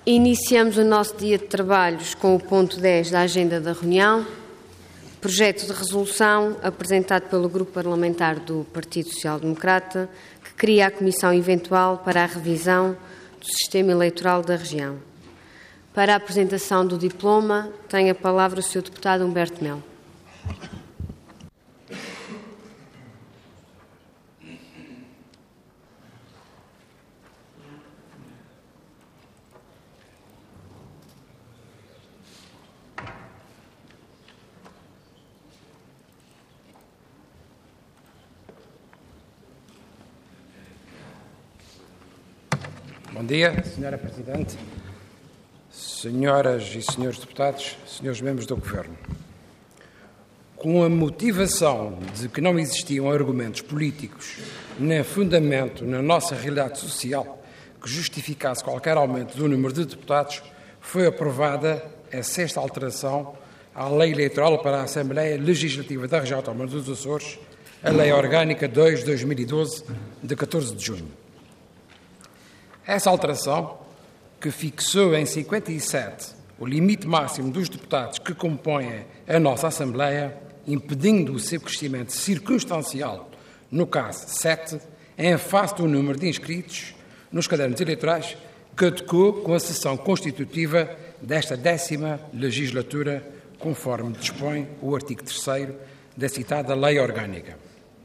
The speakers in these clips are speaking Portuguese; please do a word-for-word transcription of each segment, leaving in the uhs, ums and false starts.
Iniciamos o nosso dia de trabalhos com o ponto dez da agenda da reunião, projeto de resolução apresentado pelo Grupo Parlamentar do Partido Social Democrata, que cria a Comissão Eventual para a revisão do sistema eleitoral da região. Para a apresentação do diploma, tem a palavra o senhor Deputado Humberto Melo. Bom dia, senhora Presidente, senhoras e senhores deputados, senhores membros do Governo. Com a motivação de que não existiam argumentos políticos nem fundamento na nossa realidade social que justificasse qualquer aumento do número de deputados, foi aprovada a sexta alteração à Lei Eleitoral para a Assembleia Legislativa da Região Autónoma dos Açores, a Lei Orgânica dois barra dois mil e doze, de catorze de junho. Essa alteração, que fixou em cinquenta e sete o limite máximo dos deputados que compõem a nossa Assembleia, impedindo o seu crescimento circunstancial, no caso sete, em face do número de inscritos nos cadernos eleitorais, caducou com a sessão constitutiva desta décima legislatura, conforme dispõe o artigo terceiro da citada Lei Orgânica.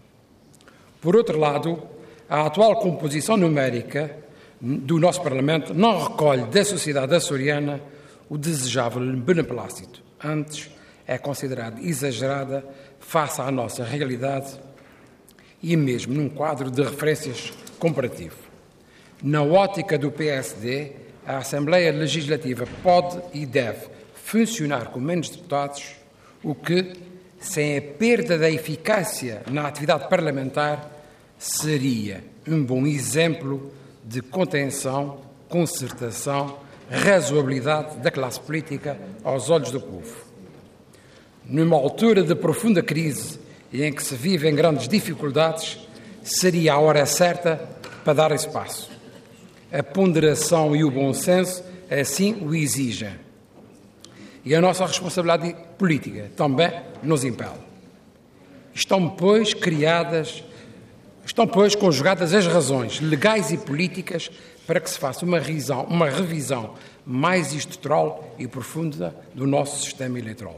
Por outro lado, a atual composição numérica do nosso Parlamento não recolhe da sociedade açoriana o desejável beneplácito. Antes, é considerada exagerada face à nossa realidade e mesmo num quadro de referências comparativo. Na ótica do P S D, a Assembleia Legislativa pode e deve funcionar com menos deputados, o que, sem a perda da eficácia na atividade parlamentar, seria um bom exemplo de contenção, concertação, razoabilidade da classe política aos olhos do povo. Numa altura de profunda crise e em que se vivem grandes dificuldades, seria a hora certa para dar esse passo. A ponderação e o bom senso assim o exigem. E a nossa responsabilidade política também nos impele. Estão, pois, criadas Estão, pois, conjugadas as razões legais e políticas para que se faça uma revisão, uma revisão mais estrutural e profunda do nosso sistema eleitoral.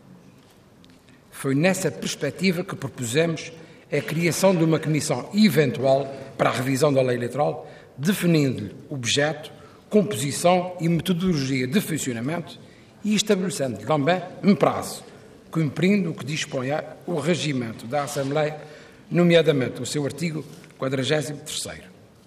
Foi nessa perspectiva que propusemos a criação de uma comissão eventual para a revisão da lei eleitoral, definindo-lhe objeto, composição e metodologia de funcionamento e estabelecendo também um prazo, cumprindo o que dispõe o regimento da Assembleia, nomeadamente o seu artigo quadragésimo terceiro.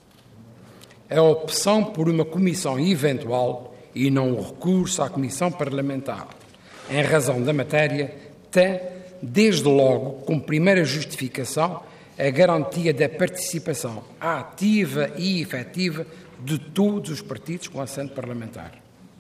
A opção por uma comissão eventual e não o recurso à comissão parlamentar, em razão da matéria, tem, desde logo, como primeira justificação, a garantia da participação ativa e efetiva de todos os partidos com assento parlamentar.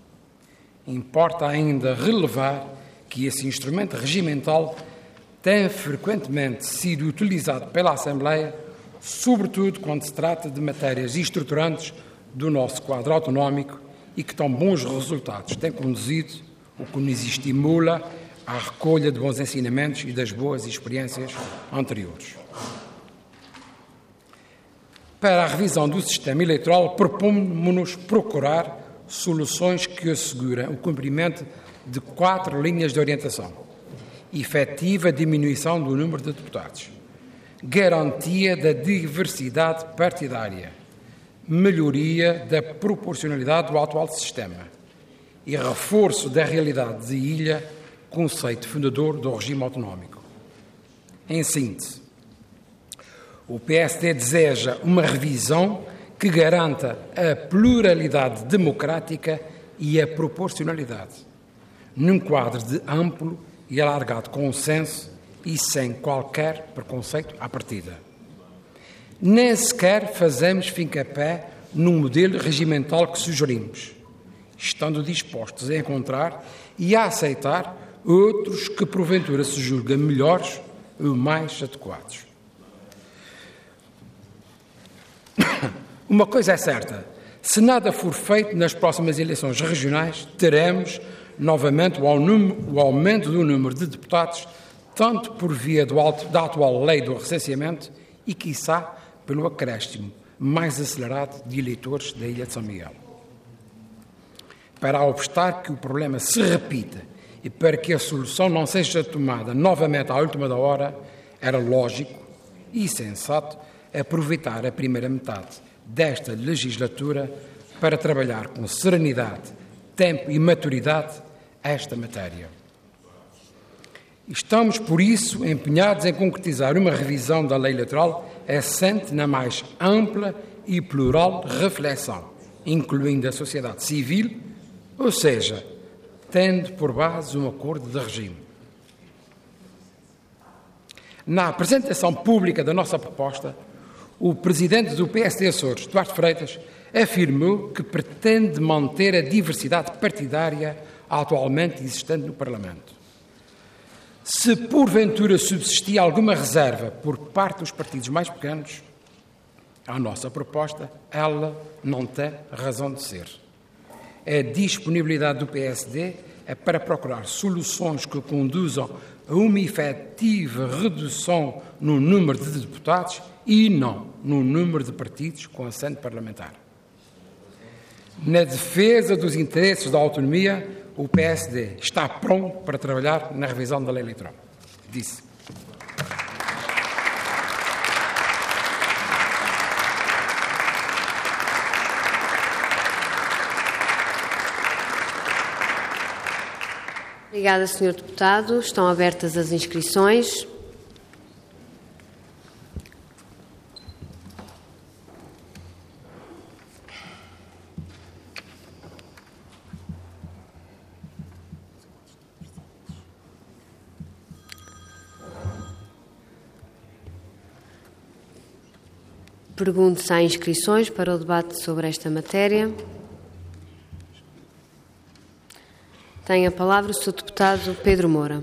Importa ainda relevar que esse instrumento regimental tem frequentemente sido utilizado pela Assembleia, sobretudo quando se trata de matérias estruturantes do nosso quadro autonómico e que tão bons resultados têm conduzido, o que nos estimula à recolha de bons ensinamentos e das boas experiências anteriores. Para a revisão do sistema eleitoral, propomos-nos procurar soluções que assegurem o cumprimento de quatro linhas de orientação: efetiva diminuição do número de deputados, garantia da diversidade partidária, melhoria da proporcionalidade do atual sistema e reforço da realidade de ilha, conceito fundador do regime autonómico. Em síntese, o P S D deseja uma revisão que garanta a pluralidade democrática e a proporcionalidade, num quadro de amplo e alargado consenso e sem qualquer preconceito à partida. Nem sequer fazemos fincapé num modelo regimental que sugerimos, estando dispostos a encontrar e a aceitar outros que porventura se julguem melhores ou mais adequados. Uma coisa é certa, Se nada for feito nas próximas eleições regionais, teremos novamente o aumento do número de deputados, tanto por via do alto, da atual lei do recenseamento e, quiçá, pelo acréscimo mais acelerado de eleitores da Ilha de São Miguel. Para obstar que o problema se repita e para que a solução não seja tomada novamente à última da hora, era lógico e sensato aproveitar a primeira metade desta legislatura para trabalhar com serenidade, tempo e maturidade esta matéria. Estamos, por isso, empenhados em concretizar uma revisão da lei eleitoral assente na mais ampla e plural reflexão, incluindo a sociedade civil, ou seja, tendo por base um acordo de regime. Na apresentação pública da nossa proposta, o presidente do P S D Açores, Duarte Freitas, afirmou que pretende manter a diversidade partidária atualmente existente no Parlamento. Se porventura subsistir alguma reserva por parte dos partidos mais pequenos, a nossa proposta, ela não tem razão de ser. A disponibilidade do P S D é para procurar soluções que conduzam a uma efetiva redução no número de deputados e não no número de partidos com assento parlamentar. Na defesa dos interesses da autonomia, o P S D está pronto para trabalhar na revisão da lei eleitoral. Disse. Obrigada, senhor Deputado. Estão abertas as inscrições. Pergunto se há inscrições para o debate sobre esta matéria. Tem a palavra o senhor Deputado Pedro Moura.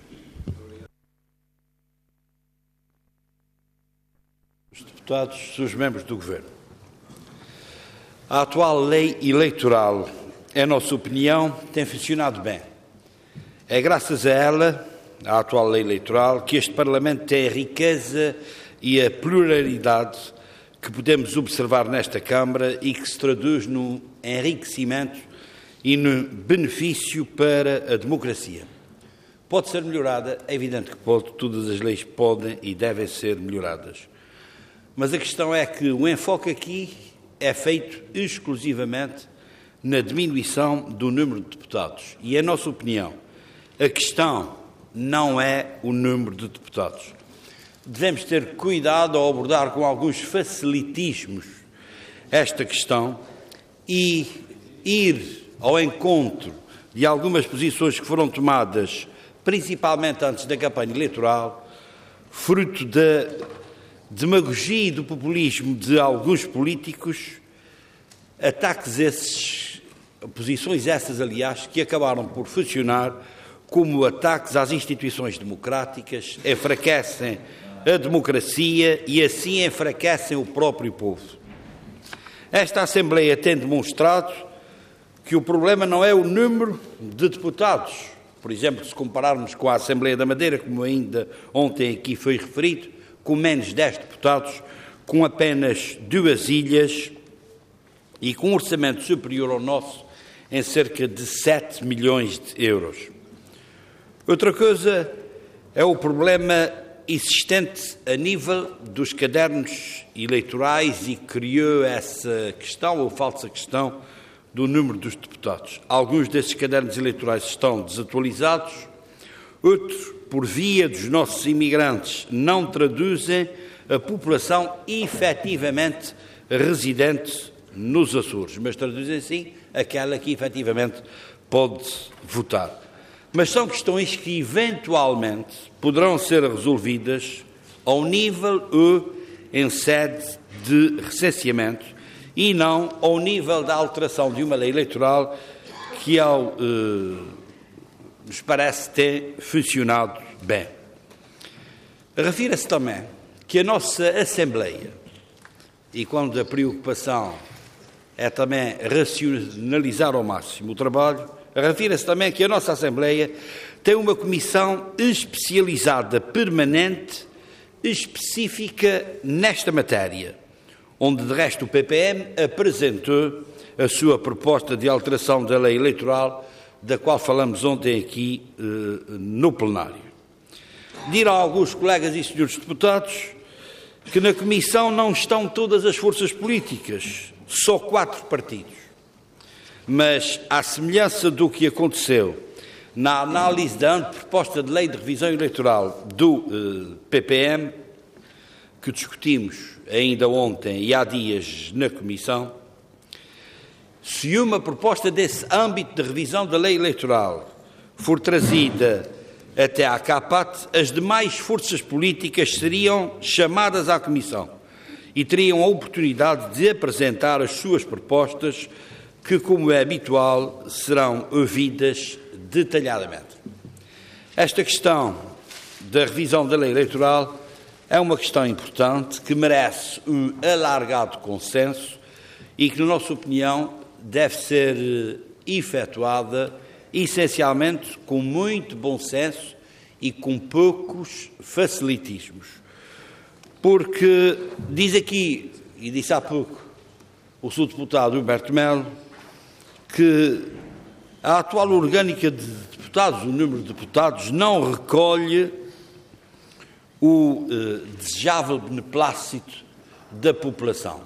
Os deputados, os membros do Governo. A atual lei eleitoral, em nossa opinião, tem funcionado bem. É graças a ela, a atual lei eleitoral, que este Parlamento tem a riqueza e a pluralidade que podemos observar nesta Câmara e que se traduz no enriquecimento e no benefício para a democracia. Pode ser melhorada, é evidente que pode, todas as leis podem e devem ser melhoradas. Mas a questão é que o enfoque aqui é feito exclusivamente na diminuição do número de deputados. E, em nossa opinião, a questão não é o número de deputados. Devemos ter cuidado ao abordar com alguns facilitismos esta questão e ir ao encontro de algumas posições que foram tomadas, principalmente antes da campanha eleitoral, fruto da demagogia e do populismo de alguns políticos, ataques esses, posições essas, aliás, que acabaram por funcionar como ataques às instituições democráticas, enfraquecem a democracia e assim enfraquecem o próprio povo. Esta Assembleia tem demonstrado que o problema não é o número de deputados. Por exemplo, se compararmos com a Assembleia da Madeira, como ainda ontem aqui foi referido, com menos dez deputados, com apenas duas ilhas e com um orçamento superior ao nosso em cerca de sete milhões de euros. Outra coisa é o problema existente a nível dos cadernos eleitorais e criou essa questão, ou falsa questão, do número dos deputados. Alguns desses cadernos eleitorais estão desatualizados, outros, por via dos nossos imigrantes, não traduzem a população efetivamente residente nos Açores, mas traduzem sim aquela que efetivamente pode votar. Mas são questões que eventualmente poderão ser resolvidas ao nível ou em sede de recenseamento e não ao nível da alteração de uma lei eleitoral que, ao, eh, nos parece, ter funcionado bem. Refira-se também que a nossa Assembleia, e quando a preocupação é também racionalizar ao máximo o trabalho. Refira-se também que a nossa Assembleia tem uma comissão especializada, permanente, específica nesta matéria, onde, de resto, o P P M apresentou a sua proposta de alteração da lei eleitoral, da qual falamos ontem aqui eh, no plenário. Dirão alguns colegas e senhores deputados que na Comissão não estão todas as forças políticas, só quatro partidos. Mas, à semelhança do que aconteceu na análise da proposta de lei de revisão eleitoral do eh, P P M, que discutimos ainda ontem e há dias na Comissão, se uma proposta desse âmbito de revisão da lei eleitoral for trazida até à CAPAT, as demais forças políticas seriam chamadas à Comissão e teriam a oportunidade de apresentar as suas propostas, que, como é habitual, serão ouvidas detalhadamente. Esta questão da revisão da lei eleitoral é uma questão importante que merece um alargado consenso e que, na nossa opinião, deve ser efetuada essencialmente com muito bom senso e com poucos facilitismos. Porque diz aqui, e disse há pouco, o senhor deputado Humberto Melo, que a atual orgânica de deputados, o número de deputados, não recolhe o eh, desejável beneplácito da população.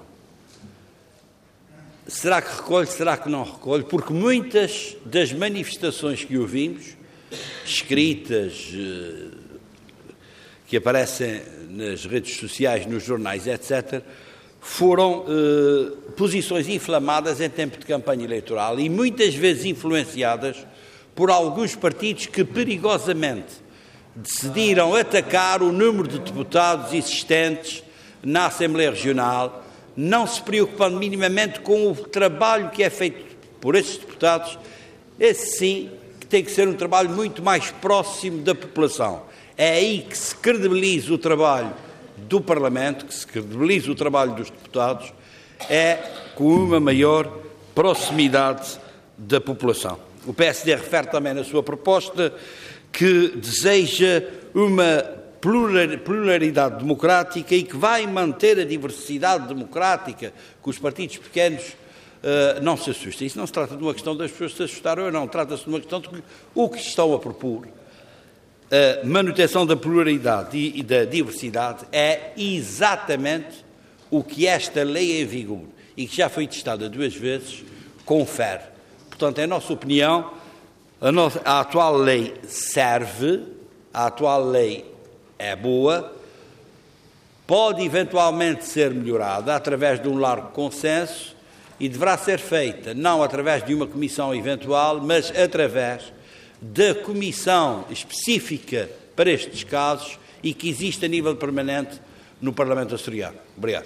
Será que recolhe, será que não recolhe? Porque muitas das manifestações que ouvimos, escritas, eh, que aparecem nas redes sociais, nos jornais, etcétera, foram eh, posições inflamadas em tempo de campanha eleitoral e muitas vezes influenciadas por alguns partidos que perigosamente decidiram atacar o número de deputados existentes na Assembleia Regional, não se preocupando minimamente com o trabalho que é feito por esses deputados. Esse sim que tem que ser um trabalho muito mais próximo da população. É aí que se credibiliza o trabalho do Parlamento, que se credibiliza o trabalho dos deputados, é com uma maior proximidade da população. O P S D refere também na sua proposta que deseja uma pluralidade democrática e que vai manter a diversidade democrática, que os partidos pequenos uh, não se assustem. Isso não se trata de uma questão das pessoas se assustarem ou não, trata-se de uma questão de que o que estão a propor, a manutenção da pluralidade e, e da diversidade, é exatamente o que esta lei em vigor, e que já foi testada duas vezes, confere. Portanto, em nossa opinião, a, nossa, a atual lei serve, a atual lei é boa, pode eventualmente ser melhorada através de um largo consenso e deverá ser feita não através de uma comissão eventual, mas através da comissão específica para estes casos e que existe a nível permanente no Parlamento açoriano. Obrigado.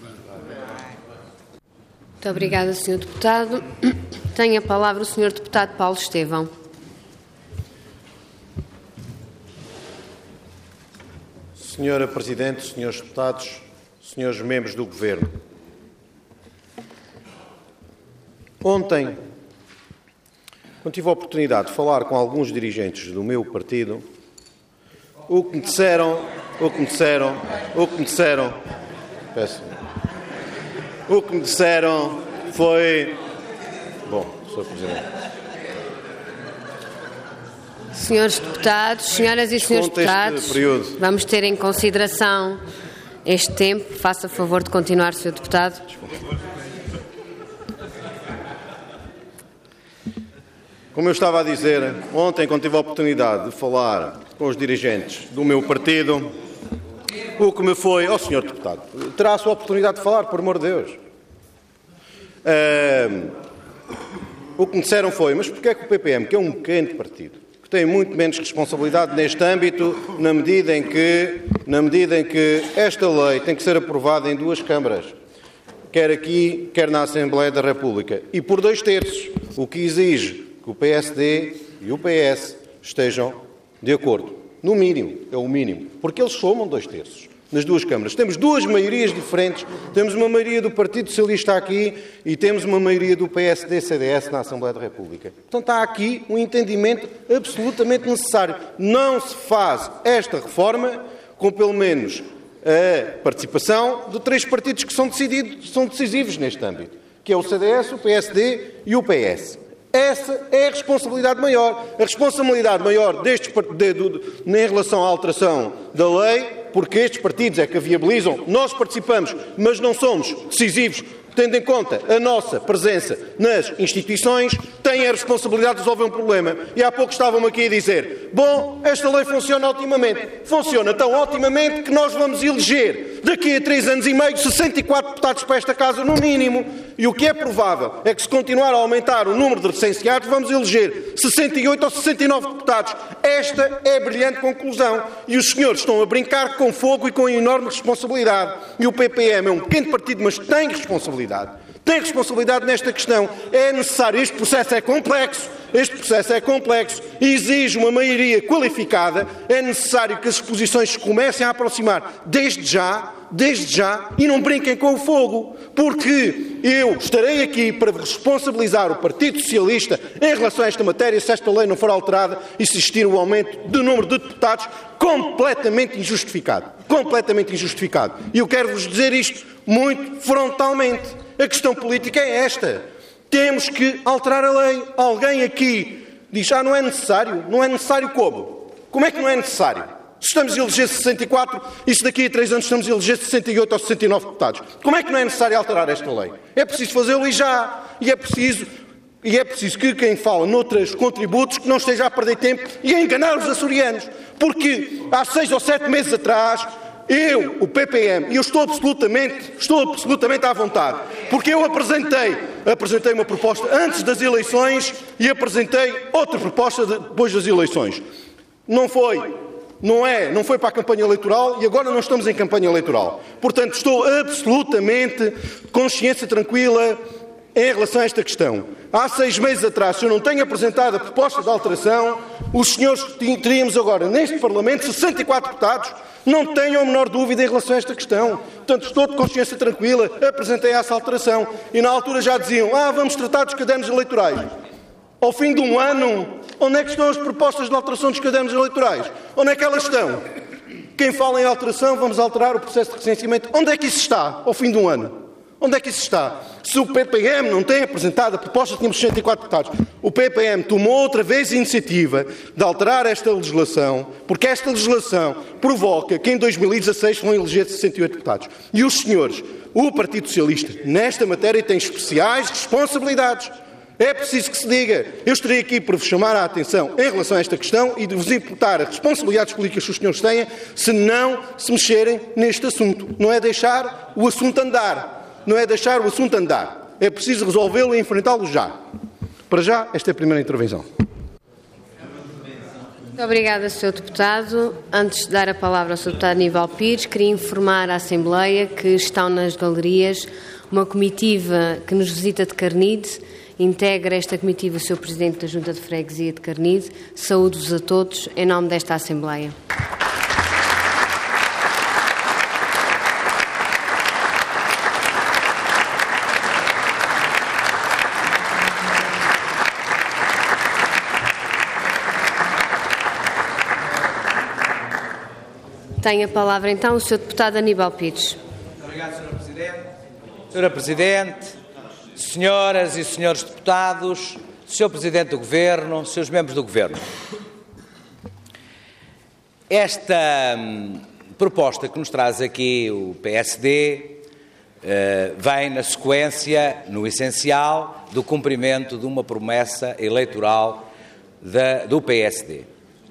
Muito obrigada, senhor Deputado. Tem a palavra o senhor Deputado Paulo Estevão. Senhora Presidente, senhores deputados, senhores membros do Governo. Ontem, quando tive a oportunidade de falar com alguns dirigentes do meu partido, o que me disseram, o que me disseram, o que me disseram, peço, o que me disseram foi, bom, senhor Presidente. Senhores deputados, senhoras e senhores deputados, vamos ter em consideração este tempo. Faça favor de continuar, senhor Deputado. Como eu estava a dizer, ontem, quando tive a oportunidade de falar com os dirigentes do meu partido, o que me foi... Oh, senhor Deputado, terá a sua oportunidade de falar, por amor de Deus. Uh, o que me disseram foi, mas porquê é que o P P M, que é um pequeno partido, que tem muito menos responsabilidade neste âmbito, na medida em que, na medida em que esta lei tem que ser aprovada em duas câmaras, quer aqui, quer na Assembleia da República, e por dois terços, o que exige que o P S D e o P S estejam de acordo. No mínimo, é o mínimo, porque eles somam dois terços. nas duas câmaras. Temos duas maiorias diferentes, temos uma maioria do Partido Socialista aqui e temos uma maioria do P S D C D S na Assembleia da República. Portanto, há aqui um entendimento absolutamente necessário. Não se faz esta reforma com pelo menos a participação de três partidos que são, decididos, são decisivos neste âmbito, que é o C D S, o P S D e o P S. Essa é a responsabilidade maior. A responsabilidade maior destes, de, de, de, em relação à alteração da lei, porque estes partidos é que a viabilizam, nós participamos, mas não somos decisivos, tendo em conta a nossa presença nas instituições, têm a responsabilidade de resolver um problema. E há pouco estavam aqui a dizer, bom, esta lei funciona otimamente. Funciona tão otimamente que nós vamos eleger, daqui a três anos e meio, sessenta e quatro deputados para esta casa, no mínimo. E o que é provável é que, se continuar a aumentar o número de licenciados, vamos eleger sessenta e oito ou sessenta e nove deputados. Esta é a brilhante conclusão. E os senhores estão a brincar com fogo e com enorme responsabilidade. E o P P M é um pequeno partido, mas tem responsabilidade. Tem responsabilidade nesta questão. É necessário, este processo é complexo, este processo é complexo, exige uma maioria qualificada, é necessário que as posições se comecem a aproximar desde já, desde já, e não brinquem com o fogo, porque eu estarei aqui para responsabilizar o Partido Socialista em relação a esta matéria, se esta lei não for alterada e se existir um aumento do número de deputados completamente injustificado. Completamente injustificado. E eu quero-vos dizer isto muito frontalmente. A questão política é esta. Temos que alterar a lei. Alguém aqui diz, ah, não é necessário. Não é necessário como? Como é que não é necessário? Se estamos a eleger sessenta e quatro e se daqui a três anos estamos a eleger sessenta e oito ou sessenta e nove deputados, como é que não é necessário alterar esta lei? É preciso fazê-lo e já. E é preciso, e é preciso que quem fala noutros contributos que não esteja a perder tempo e a enganar os açorianos. Porque há seis ou sete meses atrás, eu, o P P M, e eu estou absolutamente, estou absolutamente à vontade, porque eu apresentei, apresentei uma proposta antes das eleições e apresentei outra proposta depois das eleições. Não foi, não é, não foi para a campanha eleitoral e agora não estamos em campanha eleitoral. Portanto, estou absolutamente consciência tranquila em relação a esta questão. Há seis meses atrás, se eu não tenho apresentado a proposta de alteração, os senhores teríamos agora, neste Parlamento, sessenta e quatro deputados. Não tenham a menor dúvida em relação a esta questão. Portanto, estou de consciência tranquila, apresentei essa alteração. E na altura já diziam, ah, vamos tratar dos cadernos eleitorais. Ao fim de um ano, onde é que estão as propostas de alteração dos cadernos eleitorais? Onde é que elas estão? Quem fala em alteração, vamos alterar o processo de recenseamento. Onde é que isso está, ao fim de um ano? Onde é que isso está? Se o P P M não tem apresentado a proposta, tínhamos sessenta e quatro deputados. O P P M tomou outra vez a iniciativa de alterar esta legislação, porque esta legislação provoca que em dois mil e dezasseis vão eleger sessenta e oito deputados. E os senhores, o Partido Socialista, nesta matéria tem especiais responsabilidades. É preciso que se diga. Eu estarei aqui para vos chamar a atenção em relação a esta questão e de vos imputar as responsabilidades políticas que os senhores têm se não se mexerem neste assunto. Não é deixar o assunto andar. Não é deixar o assunto andar. É preciso resolvê-lo e enfrentá-lo já. Para já, esta é a primeira intervenção. Muito obrigada, senhor Deputado. Antes de dar a palavra ao senhor Deputado Aníbal Pires, queria informar a Assembleia que estão nas galerias uma comitiva que nos visita de Carnide. Integra esta comitiva o senhor Presidente da Junta de Freguesia de Carnide. Saúdo-os a todos em nome desta Assembleia. Tem a palavra então o senhor Deputado Aníbal Pires. Muito obrigado, senhora Presidente. senhora Presidente, senhoras e senhores deputados, senhor Presidente do Governo, senhores membros do Governo. Esta hum, proposta que nos traz aqui o P S D uh, vem na sequência, no essencial, do cumprimento de uma promessa eleitoral da, do P S D.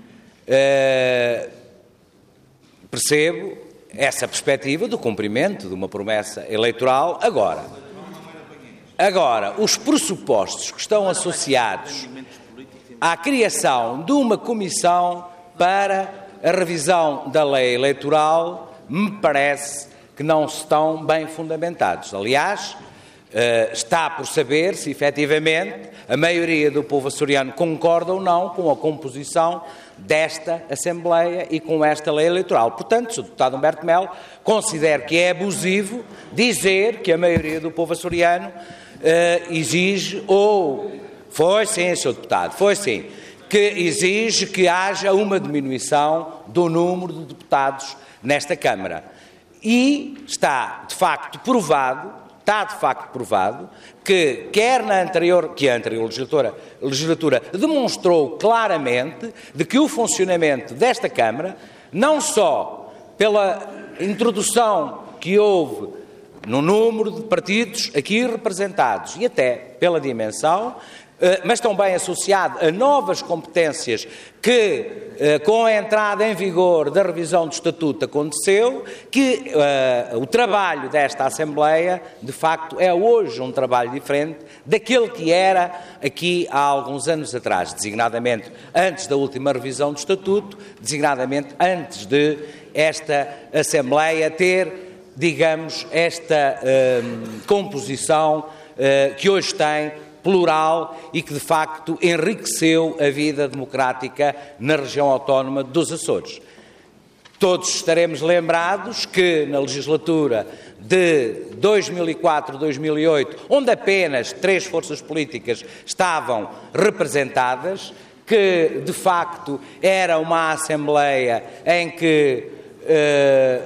Uh, Percebo essa perspectiva do cumprimento de uma promessa eleitoral. Agora, agora, os pressupostos que estão associados à criação de uma comissão para a revisão da lei eleitoral me parece que não estão bem fundamentados. Aliás, Uh, está por saber se, efetivamente, a maioria do povo açoriano concorda ou não com a composição desta Assembleia e com esta lei eleitoral. Portanto, senhor Deputado Humberto Melo, considero que é abusivo dizer que a maioria do povo açoriano uh, exige, ou foi sim, senhor Deputado, foi sim, que exige que haja uma diminuição do número de deputados nesta Câmara. E está, de facto, provado Está, de facto, provado que, quer na anterior, que a anterior legislatura, legislatura demonstrou claramente de que o funcionamento desta Câmara, não só pela introdução que houve no número de partidos aqui representados e até pela dimensão, mas também associado a novas competências que, com a entrada em vigor da revisão do Estatuto, aconteceu, que uh, o trabalho desta Assembleia, de facto, é hoje um trabalho diferente daquele que era aqui há alguns anos atrás, designadamente antes da última revisão do Estatuto, designadamente antes de esta Assembleia ter, digamos, esta uh, composição uh, que hoje tem, plural, e que de facto enriqueceu a vida democrática na região autónoma dos Açores. Todos estaremos lembrados que na legislatura de dois mil e quatro a dois mil e oito, onde apenas três forças políticas estavam representadas, que de facto era uma Assembleia em que eh,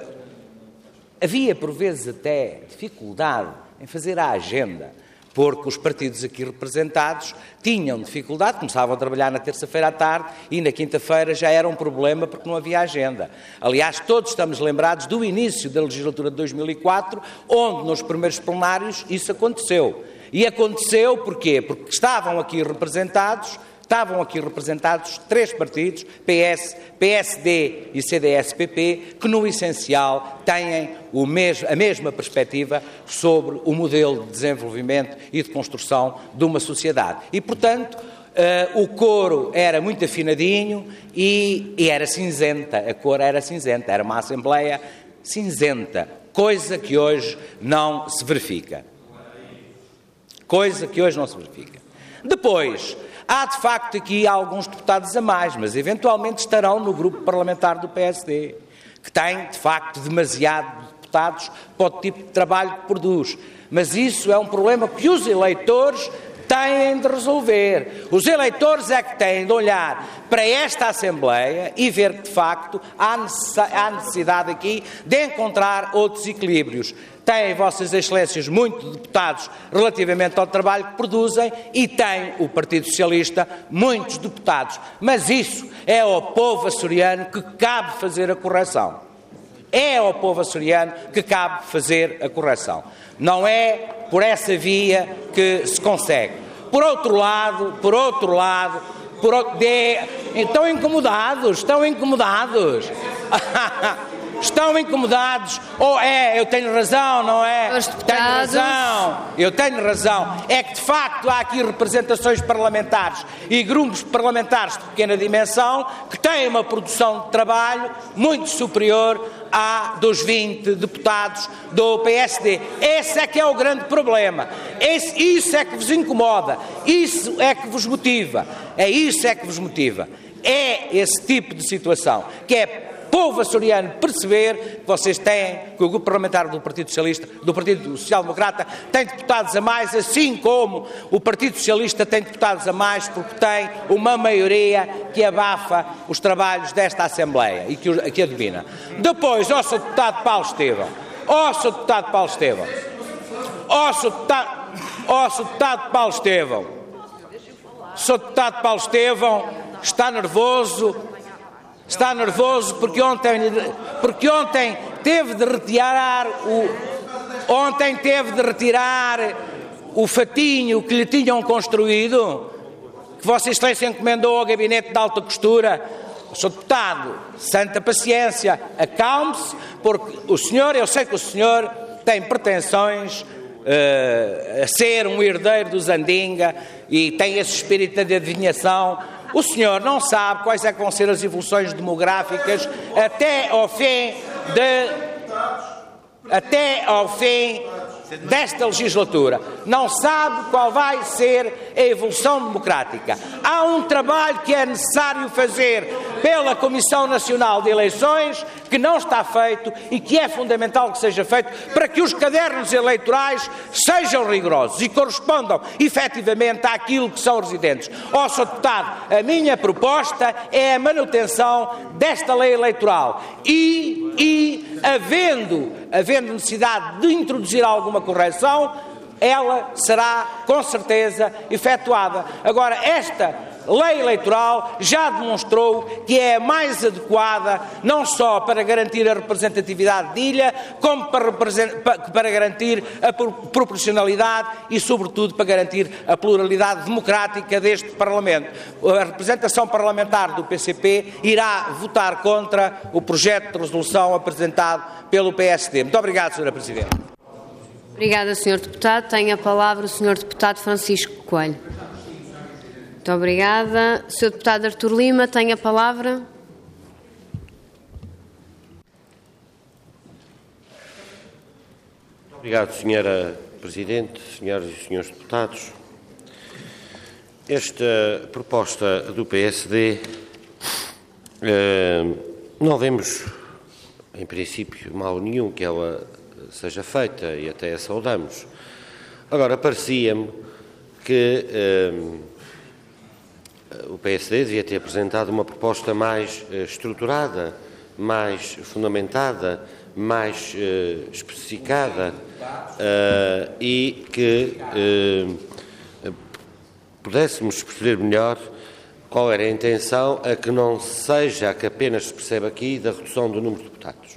havia por vezes até dificuldade em fazer a agenda, porque os partidos aqui representados tinham dificuldade, começavam a trabalhar na terça-feira à tarde e na quinta-feira já era um problema porque não havia agenda. Aliás, todos estamos lembrados do início da legislatura de dois mil e quatro, onde nos primeiros plenários isso aconteceu. E aconteceu porquê? Porque estavam aqui representados, estavam aqui representados três partidos, P S, P S D e C D S P P, que no essencial têm o mesmo, a mesma perspectiva sobre o modelo de desenvolvimento e de construção de uma sociedade. E, portanto, uh, o coro era muito afinadinho e, e era cinzenta, a cor era cinzenta, era uma Assembleia cinzenta, coisa que hoje não se verifica. Coisa que hoje não se verifica. Depois, há de facto aqui alguns deputados a mais, mas eventualmente estarão no grupo parlamentar do P S D, que tem de facto demasiados deputados para o tipo de trabalho que produz. Mas isso é um problema que os eleitores têm de resolver. Os eleitores é que têm de olhar para esta Assembleia e ver que de facto há necessidade aqui de encontrar outros equilíbrios. Têm Vossas Excelências muitos deputados relativamente ao trabalho que produzem e tem o Partido Socialista muitos deputados. Mas isso é ao povo açoriano que cabe fazer a correção. É ao povo açoriano que cabe fazer a correção. Não é por essa via que se consegue. Por outro lado, por outro lado, por outro, de, estão incomodados, estão incomodados. Estão incomodados, ou é, eu tenho razão, não é? Tenho razão, eu tenho razão. É que de facto há aqui representações parlamentares e grupos parlamentares de pequena dimensão que têm uma produção de trabalho muito superior à dos vinte deputados do P S D. Esse é que é o grande problema. Esse, isso é que vos incomoda, isso é que vos motiva, é isso é que vos motiva. É esse tipo de situação que é povo açoriano perceber que vocês têm, que o grupo parlamentar do Partido Socialista, do Partido Social Democrata, tem deputados a mais, assim como o Partido Socialista tem deputados a mais, porque tem uma maioria que abafa os trabalhos desta Assembleia e que, que a domina. Depois, ó Senhor Deputado Paulo Estevão, ó Senhor Deputado Paulo Estevão, ó Senhor Deputado, ó Senhor Deputado Paulo Estevão, Senhor Deputado Paulo Estevão está nervoso. Está nervoso porque ontem, porque ontem teve de retirar o, ontem teve de retirar o fatinho que lhe tinham construído, que Vossa Excelência encomendou ao gabinete de alta costura. Senhor Deputado, santa paciência, acalme-se, porque o senhor, eu sei que o senhor tem pretensões uh, a ser um herdeiro do Zandinga e tem esse espírito de adivinhação. O senhor não sabe quais é que vão ser as evoluções demográficas até ao fim de... até ao fim... desta legislatura, não sabe qual vai ser a evolução democrática. Há um trabalho que é necessário fazer pela Comissão Nacional de Eleições que não está feito e que é fundamental que seja feito para que os cadernos eleitorais sejam rigorosos e correspondam efetivamente àquilo que são residentes. Ó, senhor Deputado, a minha proposta é a manutenção desta lei eleitoral e, e havendo, havendo necessidade de introduzir alguma correção, ela será com certeza efetuada. Agora, esta lei eleitoral já demonstrou que é a mais adequada não só para garantir a representatividade de ilha, como para, para garantir a proporcionalidade e, sobretudo, para garantir a pluralidade democrática deste Parlamento. A representação parlamentar do P C P irá votar contra o projeto de resolução apresentado pelo P S D. Muito obrigado, senhora Presidente. Obrigada, senhor Deputado. Tem a palavra o senhor Deputado Francisco Coelho. Muito obrigada. senhor Deputado Artur Lima, tem a palavra. Muito obrigado, senhora Presidente, senhoras e senhores deputados. Esta proposta do P S D eh, não vemos, em princípio, mal nenhum que ela seja feita e até a saudamos. Agora, parecia-me que eh, o P S D devia ter apresentado uma proposta mais eh, estruturada, mais fundamentada, mais eh, especificada eh, e que eh, pudéssemos perceber melhor qual era a intenção, a que não seja a que apenas se percebe aqui da redução do número de deputados.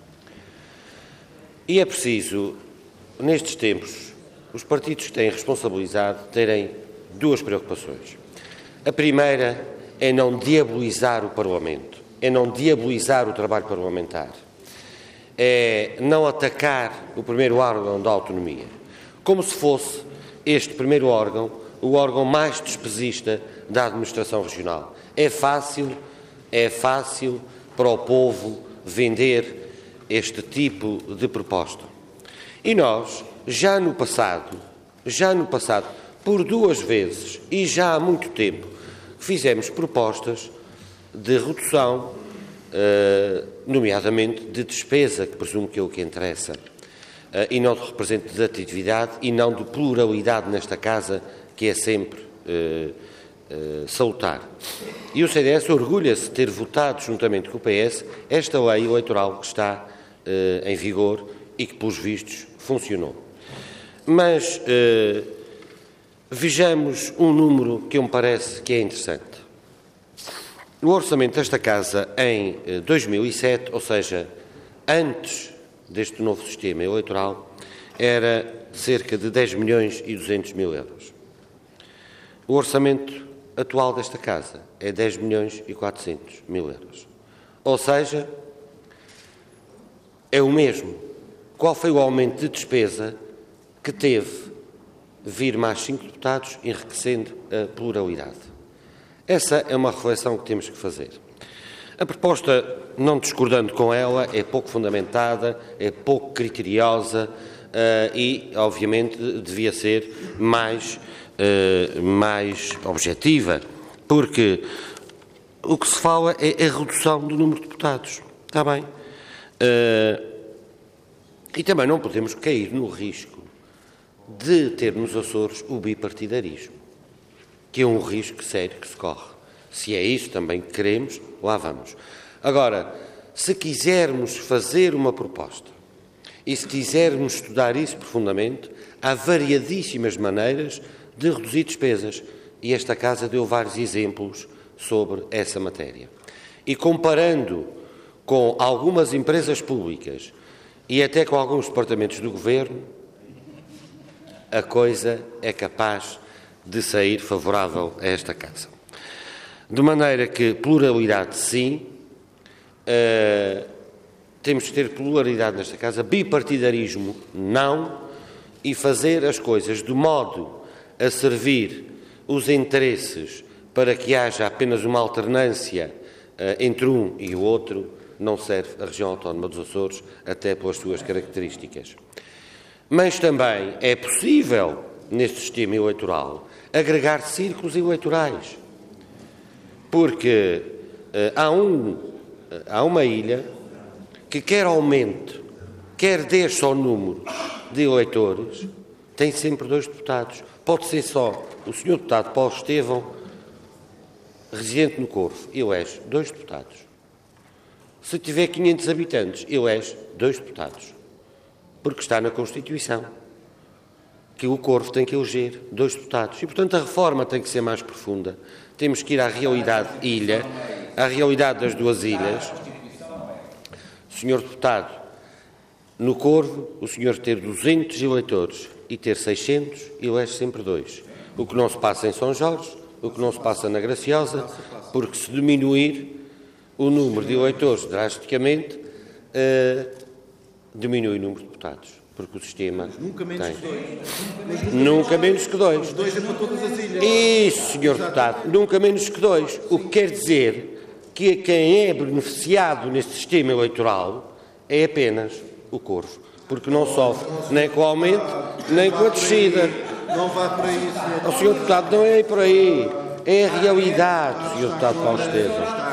E é preciso, nestes tempos, os partidos que têm responsabilidade terem duas preocupações. A primeira é não diabolizar o Parlamento, é não diabolizar o trabalho parlamentar, é não atacar o primeiro órgão da autonomia, como se fosse este primeiro órgão o órgão mais despesista da administração regional. É fácil, é fácil para o povo vender este tipo de proposta. E nós, já no passado, já no passado, por duas vezes e já há muito tempo, fizemos propostas de redução, eh, nomeadamente de despesa, que presumo que é o que interessa, eh, e não de representatividade e não de pluralidade nesta casa, que é sempre eh, eh, salutar. E o C D S orgulha-se de ter votado, juntamente com o P S, esta lei eleitoral que está eh, em vigor e que, pelos vistos, funcionou. Mas eh, vejamos um número que me parece que é interessante. O orçamento desta Casa em eh, dois mil e sete, ou seja, antes deste novo sistema eleitoral, era de cerca de dez milhões e duzentos mil euros. O orçamento atual desta Casa é dez milhões e quatrocentos mil euros. Ou seja, é o mesmo. Qual foi o aumento de despesa que teve vir mais cinco deputados, enriquecendo a pluralidade? Essa é uma reflexão que temos que fazer. A proposta, não discordando com ela, é pouco fundamentada, é pouco criteriosa uh, e, obviamente, devia ser mais, uh, mais objetiva, porque o que se fala é a redução do número de deputados. Está bem? Uh, e também não podemos cair no risco de ter nos Açores o bipartidarismo, que é um risco sério que se corre. Se é isso também que queremos, lá vamos. Agora, se quisermos fazer uma proposta e se quisermos estudar isso profundamente, há variadíssimas maneiras de reduzir despesas e esta Casa deu vários exemplos sobre essa matéria. E comparando com algumas empresas públicas e até com alguns departamentos do Governo, a coisa é capaz de sair favorável a esta Casa. De maneira que pluralidade sim, uh, temos que ter pluralidade nesta Casa, bipartidarismo não, e fazer as coisas de modo a servir os interesses para que haja apenas uma alternância uh, entre um e o outro, não serve a região autónoma dos Açores, até pelas suas características. Mas também é possível, neste sistema eleitoral, agregar círculos eleitorais. Porque uh, há, um, uh, há uma ilha que quer aumente, quer desça o número de eleitores, tem sempre dois deputados. Pode ser só o senhor deputado Paulo Estevão, residente no Corvo, elege dois deputados. Se tiver quinhentos habitantes, elege dois deputados. Porque está na Constituição que o Corvo tem que eleger dois deputados. E, portanto, a reforma tem que ser mais profunda. Temos que ir à realidade ilha, à realidade das duas ilhas. senhor deputado, no Corvo, o senhor ter duzentos eleitores e ter seiscentos, elege sempre dois. O que não se passa em São Jorge, o que não se passa na Graciosa, porque se diminuir o número de eleitores drasticamente, uh, diminui o número de deputados, porque o sistema Nunca menos tem. que dois. Nunca menos que dois. Os dois é para todas as ilhas. Isso, senhor deputado, nunca menos que dois. O que quer dizer que quem é beneficiado neste sistema eleitoral é apenas o Corvo, porque não sofre nem com o aumento, nem com a descida. Não vá por aí, senhor deputado. O senhor deputado não é por aí. É a realidade, senhor deputado Paulo Estevão.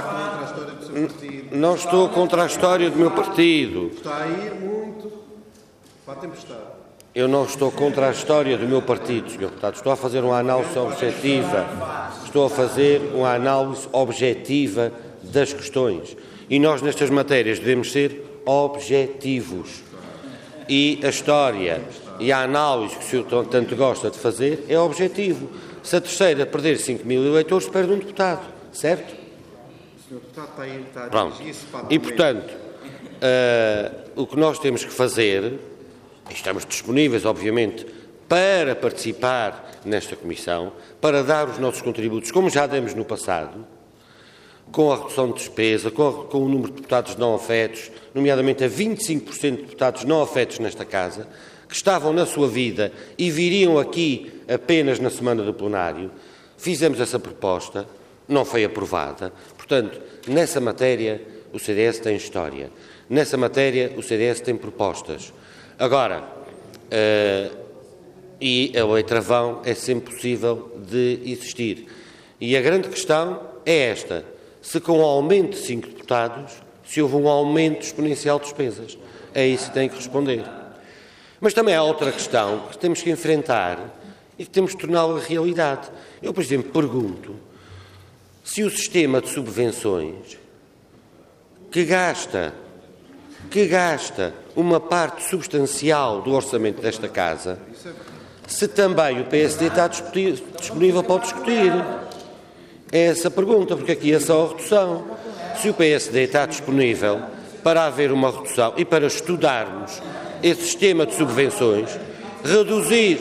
Não estou contra a história do meu partido. Está a ir muito para a tempestade. Eu não estou contra a história do meu partido, senhor deputado. Estou a fazer uma análise objetiva. Estou a fazer uma análise objetiva das questões. E nós, nestas matérias, devemos ser objetivos. E a história e a análise que o senhor tanto gosta de fazer é objetivo. Se a terceira perder cinco mil eleitores, perde um deputado, certo? O senhor deputado está a, está a Pronto. dirigir-se para E, portanto, uh, o que nós temos que fazer, e estamos disponíveis, obviamente, para participar nesta comissão, para dar os nossos contributos, como já demos no passado, com a redução de despesa, com, a, com o número de deputados não afetos, nomeadamente a vinte e cinco por cento de deputados não afetos nesta Casa, que estavam na sua vida e viriam aqui apenas na semana do plenário. Fizemos essa proposta, não foi aprovada. Portanto, nessa matéria, o C D S tem história. Nessa matéria, o C D S tem propostas. Agora, uh, e a lei travão é sempre possível de existir. E a grande questão é esta: se com o aumento de cinco deputados, se houve um aumento exponencial de despesas. É isso que tem que responder. Mas também há outra questão que temos que enfrentar e que temos que torná-la realidade. Eu, por exemplo, pergunto se o sistema de subvenções que gasta, que gasta uma parte substancial do orçamento desta Casa, se também o P S D está disponível para o discutir. É essa a pergunta, porque aqui é só a redução. Se o P S D está disponível para haver uma redução e para estudarmos esse sistema de subvenções, reduzir...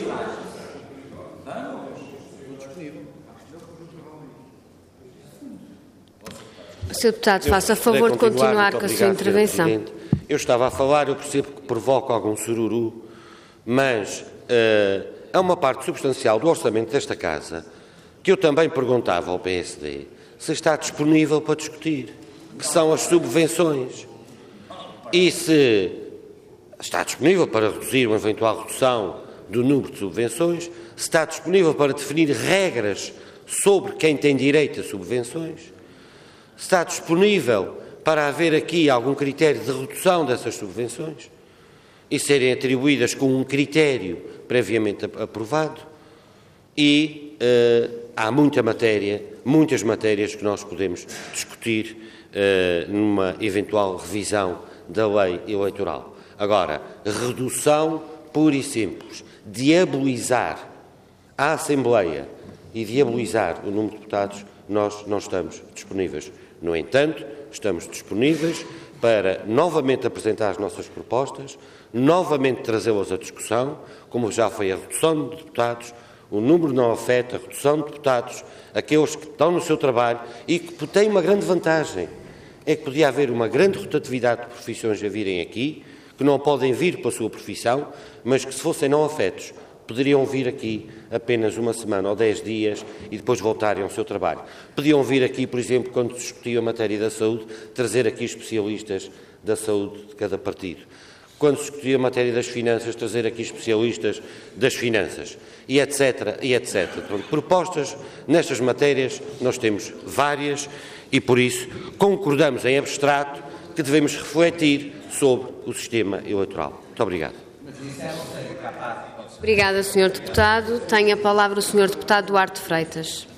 senhor Deputado, faça a favor de continuar com a sua intervenção. Eu estava a falar, eu percebo que provoca algum sururu, mas uh, há uma parte substancial do orçamento desta Casa que eu também perguntava ao P S D se está disponível para discutir, que são as subvenções. E se está disponível para reduzir uma eventual redução do número de subvenções, se está disponível para definir regras sobre quem tem direito a subvenções, se está disponível para haver aqui algum critério de redução dessas subvenções e serem atribuídas com um critério previamente aprovado. E uh, há muita matéria, muitas matérias que nós podemos discutir uh, numa eventual revisão da lei eleitoral. Agora, redução pura e simples, diabolizar a Assembleia e diabolizar o número de deputados, nós não estamos disponíveis. No entanto, estamos disponíveis para novamente apresentar as nossas propostas, novamente trazê-las à discussão, como já foi a redução de deputados, o número não afeta, a redução de deputados, aqueles que estão no seu trabalho e que têm uma grande vantagem, é que podia haver uma grande rotatividade de profissões a virem aqui, que não podem vir para a sua profissão, mas que se fossem não afetos, poderiam vir aqui apenas uma semana ou dez dias e depois voltarem ao seu trabalho. Podiam vir aqui, por exemplo, quando discutiam a matéria da saúde, trazer aqui especialistas da saúde de cada partido. quando se discutia a matéria das finanças, trazer aqui especialistas das finanças, e etc, e etcétera. Portanto, propostas nestas matérias nós temos várias e, por isso, concordamos em abstrato que devemos refletir sobre o sistema eleitoral. Muito obrigado. Obrigada, senhor Deputado. Tem a palavra o senhor Deputado Duarte Freitas.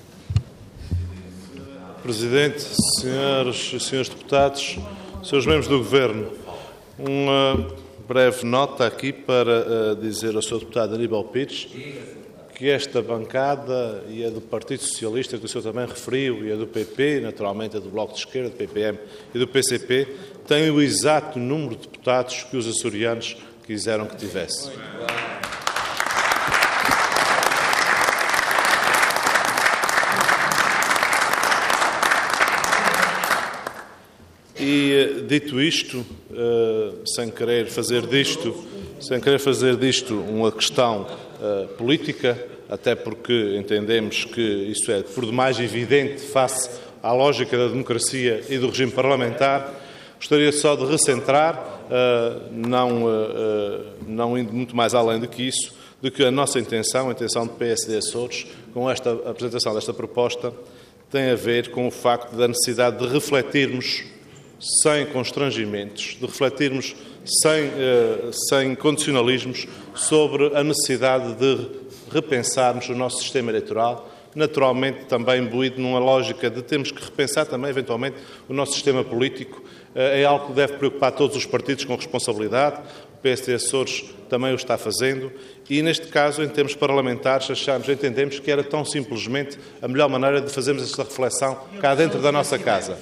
Presidente, senhoras e senhores deputados, senhores membros do Governo, uma breve nota aqui para uh, dizer ao senhor Deputado Aníbal Pires que esta bancada e a do Partido Socialista, que o senhor também referiu, e a do P P, naturalmente a do Bloco de Esquerda, do P P M e do P C P, têm o exato número de deputados que os açorianos quiseram que tivesse. E, dito isto, uh, sem querer fazer disto, sem querer fazer disto uma questão uh, política, até porque entendemos que isso é por demais evidente face à lógica da democracia e do regime parlamentar, gostaria só de recentrar, uh, não, uh, não indo muito mais além do que isso, de que a nossa intenção, a intenção do P S D Açores, com esta apresentação desta proposta, tem a ver com o facto da necessidade de refletirmos sem constrangimentos, de refletirmos sem, uh, sem condicionalismos sobre a necessidade de repensarmos o nosso sistema eleitoral, naturalmente também imbuído numa lógica de termos que repensar também, eventualmente, o nosso sistema político. Uh, é algo que deve preocupar todos os partidos com responsabilidade, o P S D Açores também o está fazendo, e neste caso, em termos parlamentares, achamos, entendemos que era tão simplesmente a melhor maneira de fazermos esta reflexão cá dentro da nossa casa.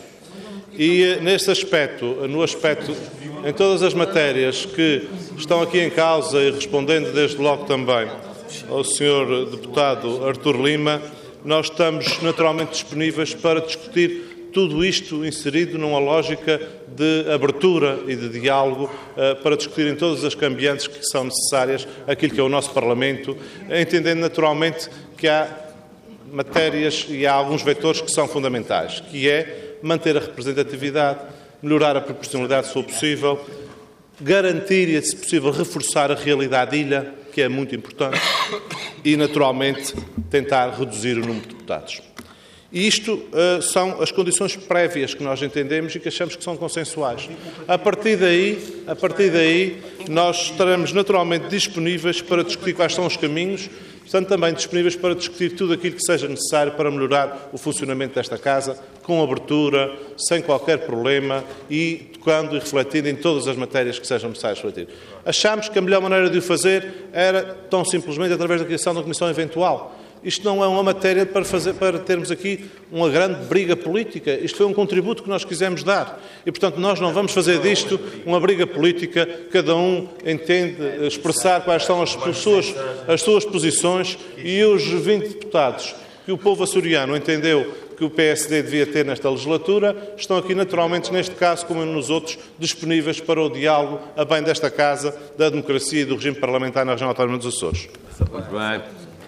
E, neste aspecto, no aspecto, em todas as matérias que estão aqui em causa e respondendo desde logo também ao senhor Deputado Artur Lima, nós estamos naturalmente disponíveis para discutir tudo isto inserido numa lógica de abertura e de diálogo para discutir em todas as cambiantes que são necessárias aquilo que é o nosso Parlamento, entendendo naturalmente que há matérias e há alguns vetores que são fundamentais, que é manter a representatividade, melhorar a proporcionalidade se for possível, garantir e, se possível, reforçar a realidade ilha, que é muito importante, e, naturalmente, tentar reduzir o número de deputados. E isto uh, são as condições prévias que nós entendemos e que achamos que são consensuais. A partir daí, a partir daí nós estaremos naturalmente disponíveis para discutir quais são os caminhos, estando também disponíveis para discutir tudo aquilo que seja necessário para melhorar o funcionamento desta Casa, com abertura, sem qualquer problema e tocando e refletindo em todas as matérias que sejam necessárias refletir. Achámos que a melhor maneira de o fazer era tão simplesmente através da criação de uma comissão eventual. Isto não é uma matéria para, fazer, para termos aqui uma grande briga política. Isto foi um contributo que nós quisemos dar. E, portanto, nós não vamos fazer disto uma briga política. Cada um entende expressar quais são as suas, as suas posições e os vinte deputados que o povo açoriano entendeu que o P S D devia ter nesta legislatura estão aqui, naturalmente, neste caso, como nos outros, disponíveis para o diálogo a bem desta Casa, da democracia e do regime parlamentar na região autónoma dos Açores. Muito bem.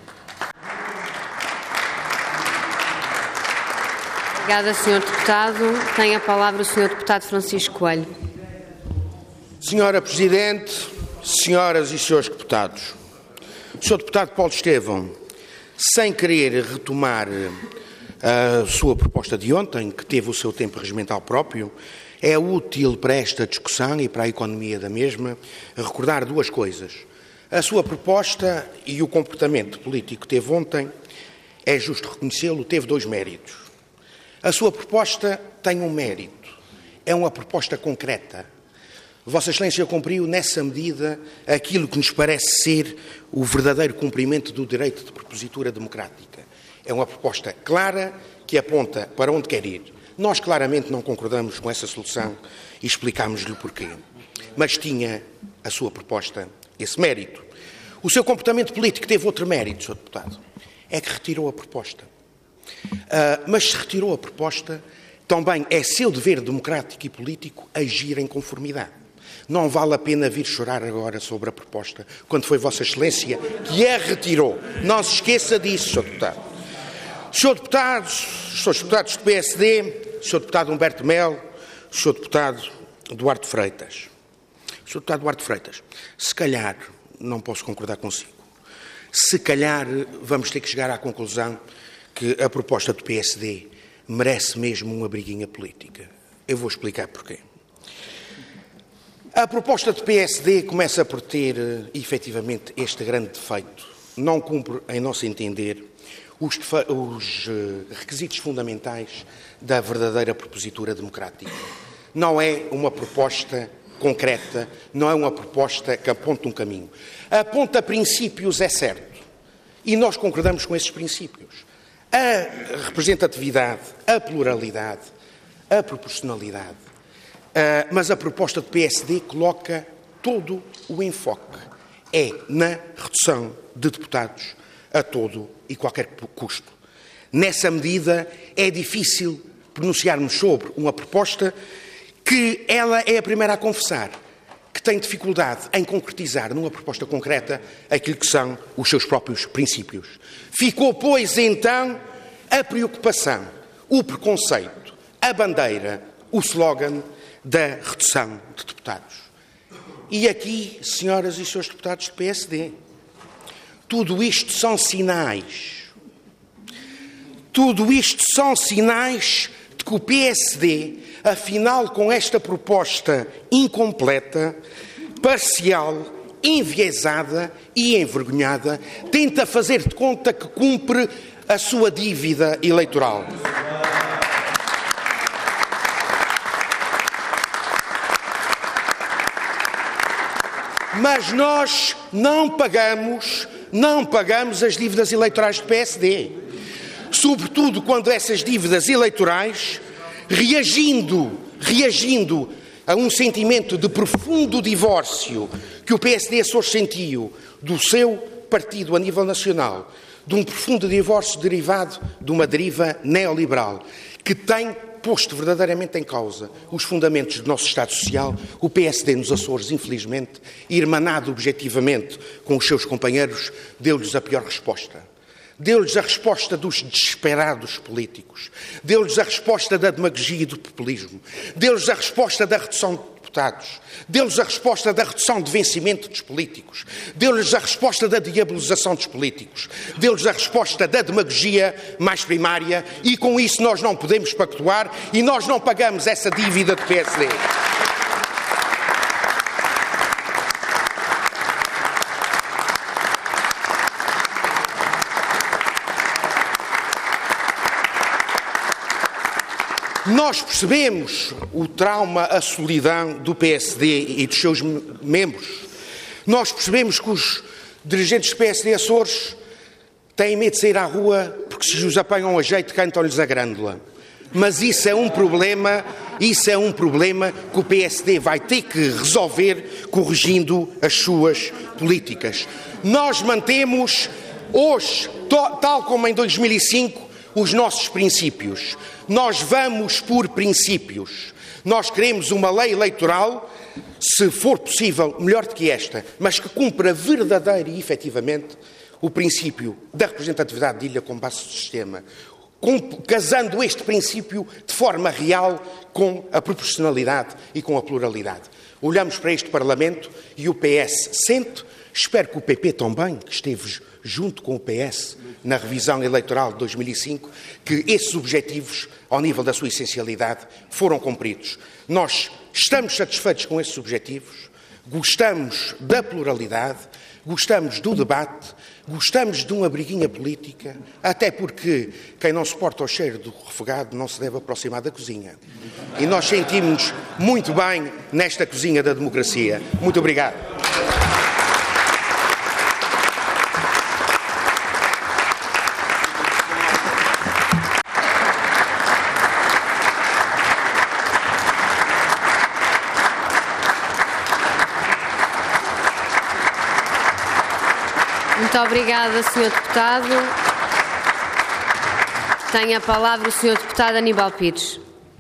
Obrigada, senhor Deputado. Tem a palavra o senhor Deputado Francisco Coelho. Senhora Presidente, senhoras e senhores deputados, o senhor Deputado Paulo Estevão, sem querer retomar a sua proposta de ontem, que teve o seu tempo regimental próprio, é útil para esta discussão e para a economia da mesma recordar duas coisas. A sua proposta e o comportamento político que teve ontem, é justo reconhecê-lo, teve dois méritos. A sua proposta tem um mérito, é uma proposta concreta. Vossa Excelência cumpriu, nessa medida, aquilo que nos parece ser o verdadeiro cumprimento do direito de propositura democrática. É uma proposta clara que aponta para onde quer ir. Nós claramente não concordamos com essa solução e explicámos-lhe o porquê. Mas tinha a sua proposta esse mérito. O seu comportamento político teve outro mérito, senhor Deputado, é que retirou a proposta. Uh, mas se retirou a proposta, também é seu dever democrático e político agir em conformidade. Não vale a pena vir chorar agora sobre a proposta, quando foi Vossa Excelência que a retirou. Não se esqueça disso, senhor Deputado. senhor Deputados, senhores Deputados do P S D, senhor Deputado Humberto Melo, senhor Deputado Duarte Freitas. senhor Deputado Duarte Freitas, se calhar, não posso concordar consigo, se calhar vamos ter que chegar à conclusão que a proposta do P S D merece mesmo uma briguinha política. Eu vou explicar porquê. A proposta do P S D começa por ter, efetivamente, este grande defeito. Não cumpre, em nosso entender, os, os requisitos fundamentais da verdadeira propositura democrática. Não é uma proposta concreta, não é uma proposta que aponta um caminho. Aponta princípios, é certo, e nós concordamos com esses princípios. A representatividade, a pluralidade, a proporcionalidade, uh, mas a proposta do P S D coloca todo o enfoque, é na redução de deputados a todo e qualquer custo. Nessa medida, é difícil pronunciarmos sobre uma proposta que ela é a primeira a confessar que tem dificuldade em concretizar numa proposta concreta aquilo que são os seus próprios princípios. Ficou, pois, então, a preocupação, o preconceito, a bandeira, o slogan da redução de deputados. E aqui, senhoras e senhores deputados do P S D, tudo isto são sinais. Tudo isto são sinais de que o P S D, afinal, com esta proposta incompleta, parcial, enviesada e envergonhada, tenta fazer de conta que cumpre a sua dívida eleitoral. Mas nós não pagamos, não pagamos as dívidas eleitorais do P S D. Sobretudo quando essas dívidas eleitorais, reagindo, reagindo a um sentimento de profundo divórcio que o P S D Açores sentiu do seu partido a nível nacional, de um profundo divórcio derivado de uma deriva neoliberal, que tem posto verdadeiramente em causa os fundamentos do nosso Estado Social, o P S D nos Açores, infelizmente, irmanado objetivamente com os seus companheiros, deu-lhes a pior resposta. Deu-lhes a resposta dos desesperados políticos, deu-lhes a resposta da demagogia e do populismo, deu-lhes a resposta da redução de deputados, deu-lhes a resposta da redução de vencimento dos políticos, deu-lhes a resposta da diabolização dos políticos, deu-lhes a resposta da demagogia mais primária, e com isso nós não podemos pactuar e nós não pagamos essa dívida do P S D. Nós percebemos o trauma, a solidão do P S D e dos seus membros. Nós percebemos que os dirigentes do P S D Açores têm medo de sair à rua porque se os apanham a jeito cantam-lhes a grândola. Mas isso é um problema, isso é um problema que o P S D vai ter que resolver corrigindo as suas políticas. Nós mantemos hoje, tal como em dois mil e cinco, os nossos princípios. Nós vamos por princípios. Nós queremos uma lei eleitoral, se for possível, melhor do que esta, mas que cumpra verdadeira e efetivamente o princípio da representatividade de ilha como base do sistema, casando este princípio de forma real com a proporcionalidade e com a pluralidade. Olhamos para este Parlamento e o P S sente, espero que o P P também, que esteve junto com o P S na revisão eleitoral de dois mil e cinco, que esses objetivos, ao nível da sua essencialidade, foram cumpridos. Nós estamos satisfeitos com esses objetivos, gostamos da pluralidade, gostamos do debate, gostamos de uma briguinha política, até porque quem não suporta o cheiro do refogado não se deve aproximar da cozinha. E nós sentimos-nos muito bem nesta cozinha da democracia. Muito obrigado. Muito obrigada, senhor Deputado. Tem a palavra o senhor Deputado Aníbal Pires.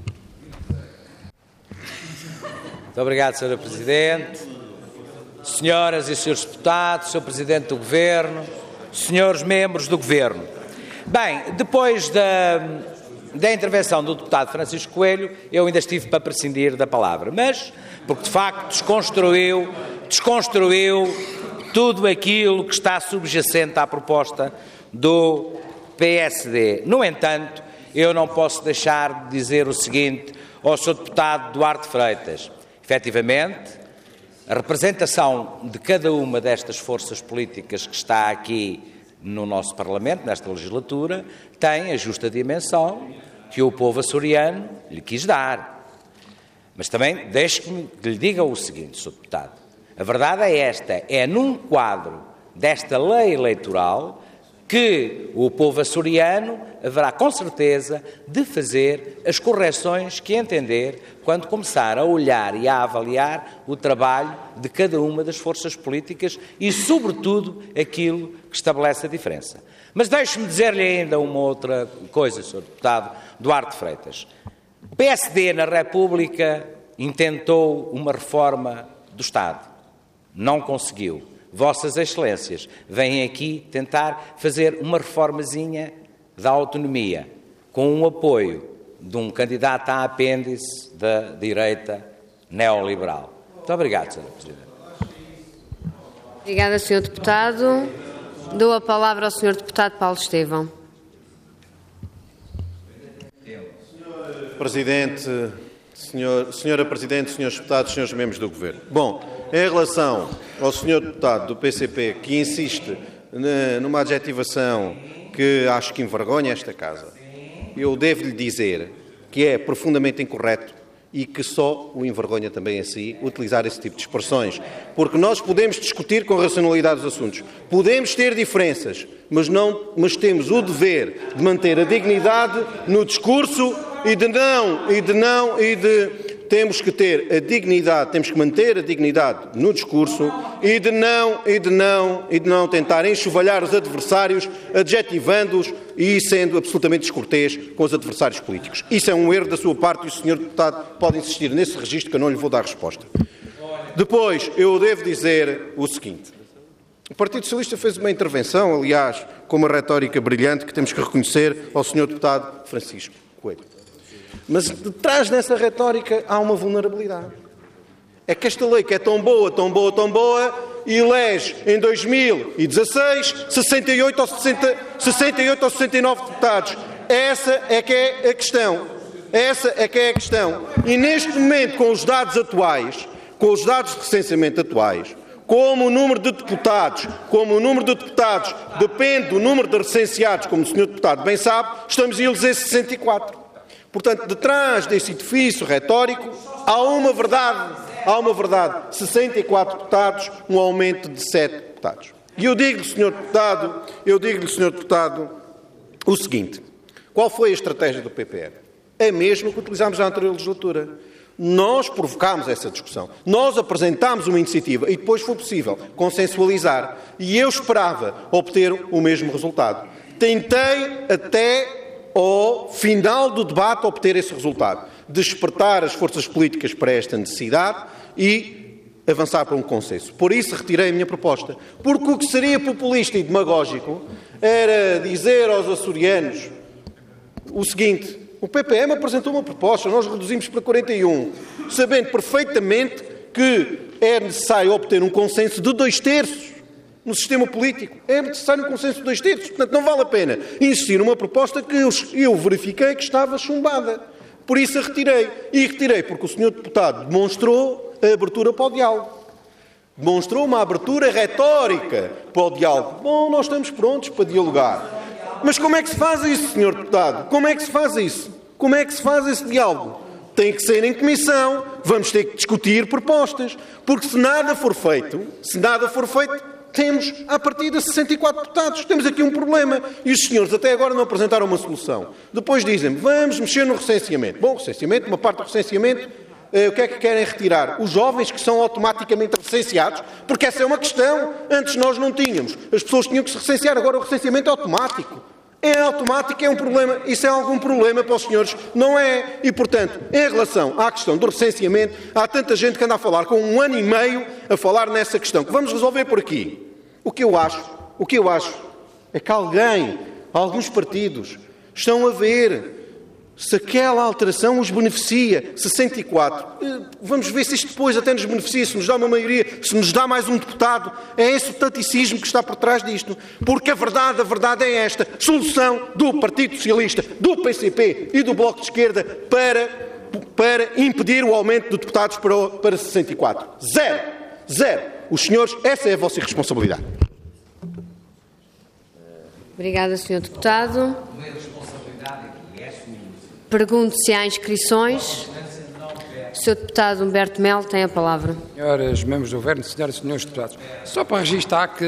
Muito obrigado, senhora Presidente. Senhoras e senhores Deputados, senhor Presidente do Governo, senhores membros do Governo. Bem, depois da, da intervenção do deputado Francisco Coelho, eu ainda estive para prescindir da palavra, mas porque de facto desconstruiu, desconstruiu tudo aquilo que está subjacente à proposta do P S D. No entanto, eu não posso deixar de dizer o seguinte ao senhor deputado Duarte Freitas. Efetivamente, a representação de cada uma destas forças políticas que está aqui no nosso Parlamento, nesta legislatura, tem a justa dimensão que o povo açoriano lhe quis dar. Mas também deixe-me que lhe diga o seguinte, senhor deputado. A verdade é esta, é num quadro desta lei eleitoral que o povo açoriano haverá com certeza de fazer as correções que entender quando começar a olhar e a avaliar o trabalho de cada uma das forças políticas e, sobretudo, aquilo que estabelece a diferença. Mas deixe-me dizer-lhe ainda uma outra coisa, senhor deputado Duarte Freitas. O P S D na República intentou uma reforma do Estado. Não conseguiu. Vossas Excelências vêm aqui tentar fazer uma reformazinha da autonomia, com o apoio de um candidato a apêndice da direita neoliberal. Muito obrigado, senhora Presidente. Obrigada, senhor Deputado. Dou a palavra ao senhor Deputado Paulo Estevão. Presidente, senhor, senhora Presidente, senhores Deputados, senhores membros do Governo. Bom, em relação ao senhor Deputado do P C P que insiste numa adjetivação que acho que envergonha esta Casa, eu devo-lhe dizer que é profundamente incorreto e que só o envergonha também a si utilizar esse tipo de expressões. Porque nós podemos discutir com racionalidade os assuntos, podemos ter diferenças, mas, não, mas temos o dever de manter a dignidade no discurso e de não, e de não, e de... Temos que ter a dignidade, temos que manter a dignidade no discurso e de não, e de não, e de não tentar enxovalhar os adversários, adjetivando-os e sendo absolutamente descortês com os adversários políticos. Isso é um erro da sua parte e o senhor Deputado pode insistir nesse registro que eu não lhe vou dar resposta. Depois, eu devo dizer o seguinte. O Partido Socialista fez uma intervenção, aliás, com uma retórica brilhante que temos que reconhecer ao senhor Deputado Francisco Coelho. Mas detrás dessa retórica há uma vulnerabilidade. É que esta lei que é tão boa, tão boa, tão boa, elege em dois mil e dezasseis sessenta e oito ou sessenta, sessenta e oito ou sessenta e nove deputados. Essa é que é a questão. Essa é que é a questão. E neste momento, com os dados atuais, com os dados de recenseamento atuais, como o número de deputados, como o número de deputados depende do número de recenseados, como o senhor Deputado bem sabe, estamos a eleger sessenta e quatro. Portanto, detrás desse edifício retórico, há uma verdade, há uma verdade. sessenta e quatro deputados, um aumento de sete deputados. E eu digo-lhe, senhor Deputado, eu digo-lhe, senhor Deputado, o seguinte. Qual foi a estratégia do P P M? É a mesma que utilizámos na anterior legislatura. Nós provocámos essa discussão. Nós apresentámos uma iniciativa e depois foi possível consensualizar. E eu esperava obter o mesmo resultado. Tentei até ao final do debate obter esse resultado, despertar as forças políticas para esta necessidade e avançar para um consenso. Por isso retirei a minha proposta, porque o que seria populista e demagógico era dizer aos açorianos o seguinte: o P P M apresentou uma proposta, nós reduzimos para quarenta e um, sabendo perfeitamente que é necessário obter um consenso de dois terços no sistema político. É necessário um consenso de dois terços. Portanto, não vale a pena insistir numa proposta que eu, eu verifiquei que estava chumbada. Por isso a retirei. E retirei porque o senhor Deputado demonstrou a abertura para o diálogo. Demonstrou uma abertura retórica para o diálogo. Bom, nós estamos prontos para dialogar. Mas como é que se faz isso, senhor Deputado? Como é que se faz isso? Como é que se faz esse diálogo? Tem que ser em comissão. Vamos ter que discutir propostas. Porque se nada for feito, se nada for feito, temos, à partida, sessenta e quatro deputados. Temos aqui um problema. E os senhores até agora não apresentaram uma solução. Depois dizem, vamos mexer no recenseamento. Bom, recenseamento, uma parte do recenseamento, eh, o que é que querem retirar? Os jovens que são automaticamente recenseados? Porque essa é uma questão. Antes nós não tínhamos. As pessoas tinham que se recensear. Agora o recenseamento é automático. É automático, é um problema. Isso é algum problema para os senhores? Não é. E, portanto, em relação à questão do recenseamento, há tanta gente que anda a falar, com um ano e meio, a falar nessa questão, que vamos resolver por aqui. O que eu acho, o que eu acho é que alguém, alguns partidos, estão a ver se aquela alteração os beneficia. sessenta e quatro. Vamos ver se isto depois até nos beneficia, se nos dá uma maioria, se nos dá mais um deputado. É esse o taticismo que está por trás disto. Porque a verdade, a verdade é esta. Solução do Partido Socialista, do P C P e do Bloco de Esquerda para, para impedir o aumento de deputados para, o, para sessenta e quatro. Zero. Zero. Os senhores, essa é a vossa responsabilidade. Obrigada, senhor Deputado. Pergunto se há inscrições. O senhor Deputado Humberto Melo tem a palavra. Senhoras membros do Governo, senhoras e senhores deputados, só para registrar que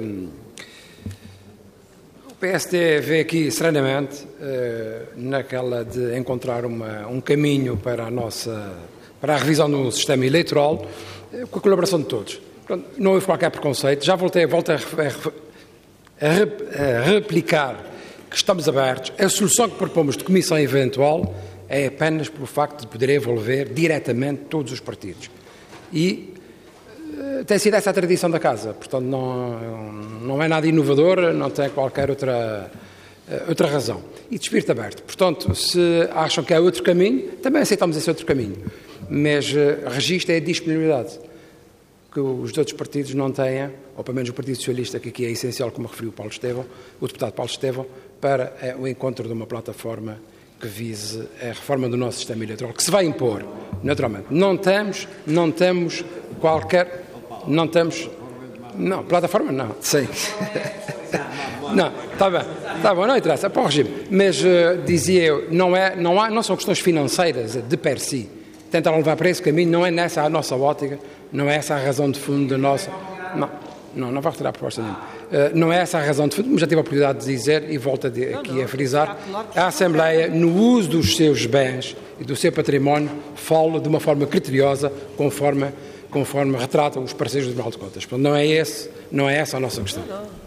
o P S D vê aqui serenamente eh, naquela de encontrar uma, um caminho para a nossa para a revisão do sistema eleitoral eh, com a colaboração de todos. Portanto, não houve qualquer preconceito. Já voltei, voltei a, a, a, a replicar que estamos abertos. A solução que propomos de comissão eventual é apenas pelo facto de poder envolver diretamente todos os partidos. E uh, tem sido essa a tradição da Casa. Portanto, não, não é nada inovador, não tem qualquer outra, uh, outra razão. E de espírito aberto. Portanto, se acham que há outro caminho, também aceitamos esse outro caminho. Mas uh, registro é a disponibilidade que os outros partidos não têm, ou pelo menos o Partido Socialista, que aqui é essencial, como referiu o Paulo Estevão, o deputado Paulo Estevão, para é, o encontro de uma plataforma que vise a reforma do nosso sistema eleitoral, que se vai impor, naturalmente. Não temos, não temos qualquer, não temos, não, plataforma não, sim. Não, está bem, está bom, não interessa, para o regime. Mas uh, dizia eu, não, é, não, há, não são questões financeiras de per si. Tentaram levar para esse caminho, não é nessa a nossa ótica, não é essa a razão de fundo da nossa... Não, não, não vai retirar a proposta nenhuma. Uh, não é essa a razão de fundo, mas já tive a oportunidade de dizer, e volto de, aqui a frisar, a Assembleia, no uso dos seus bens e do seu património, fala de uma forma criteriosa, conforme, conforme retrata os parceiros do Tribunal de Contas. Portanto, não é, esse, não é essa a nossa questão.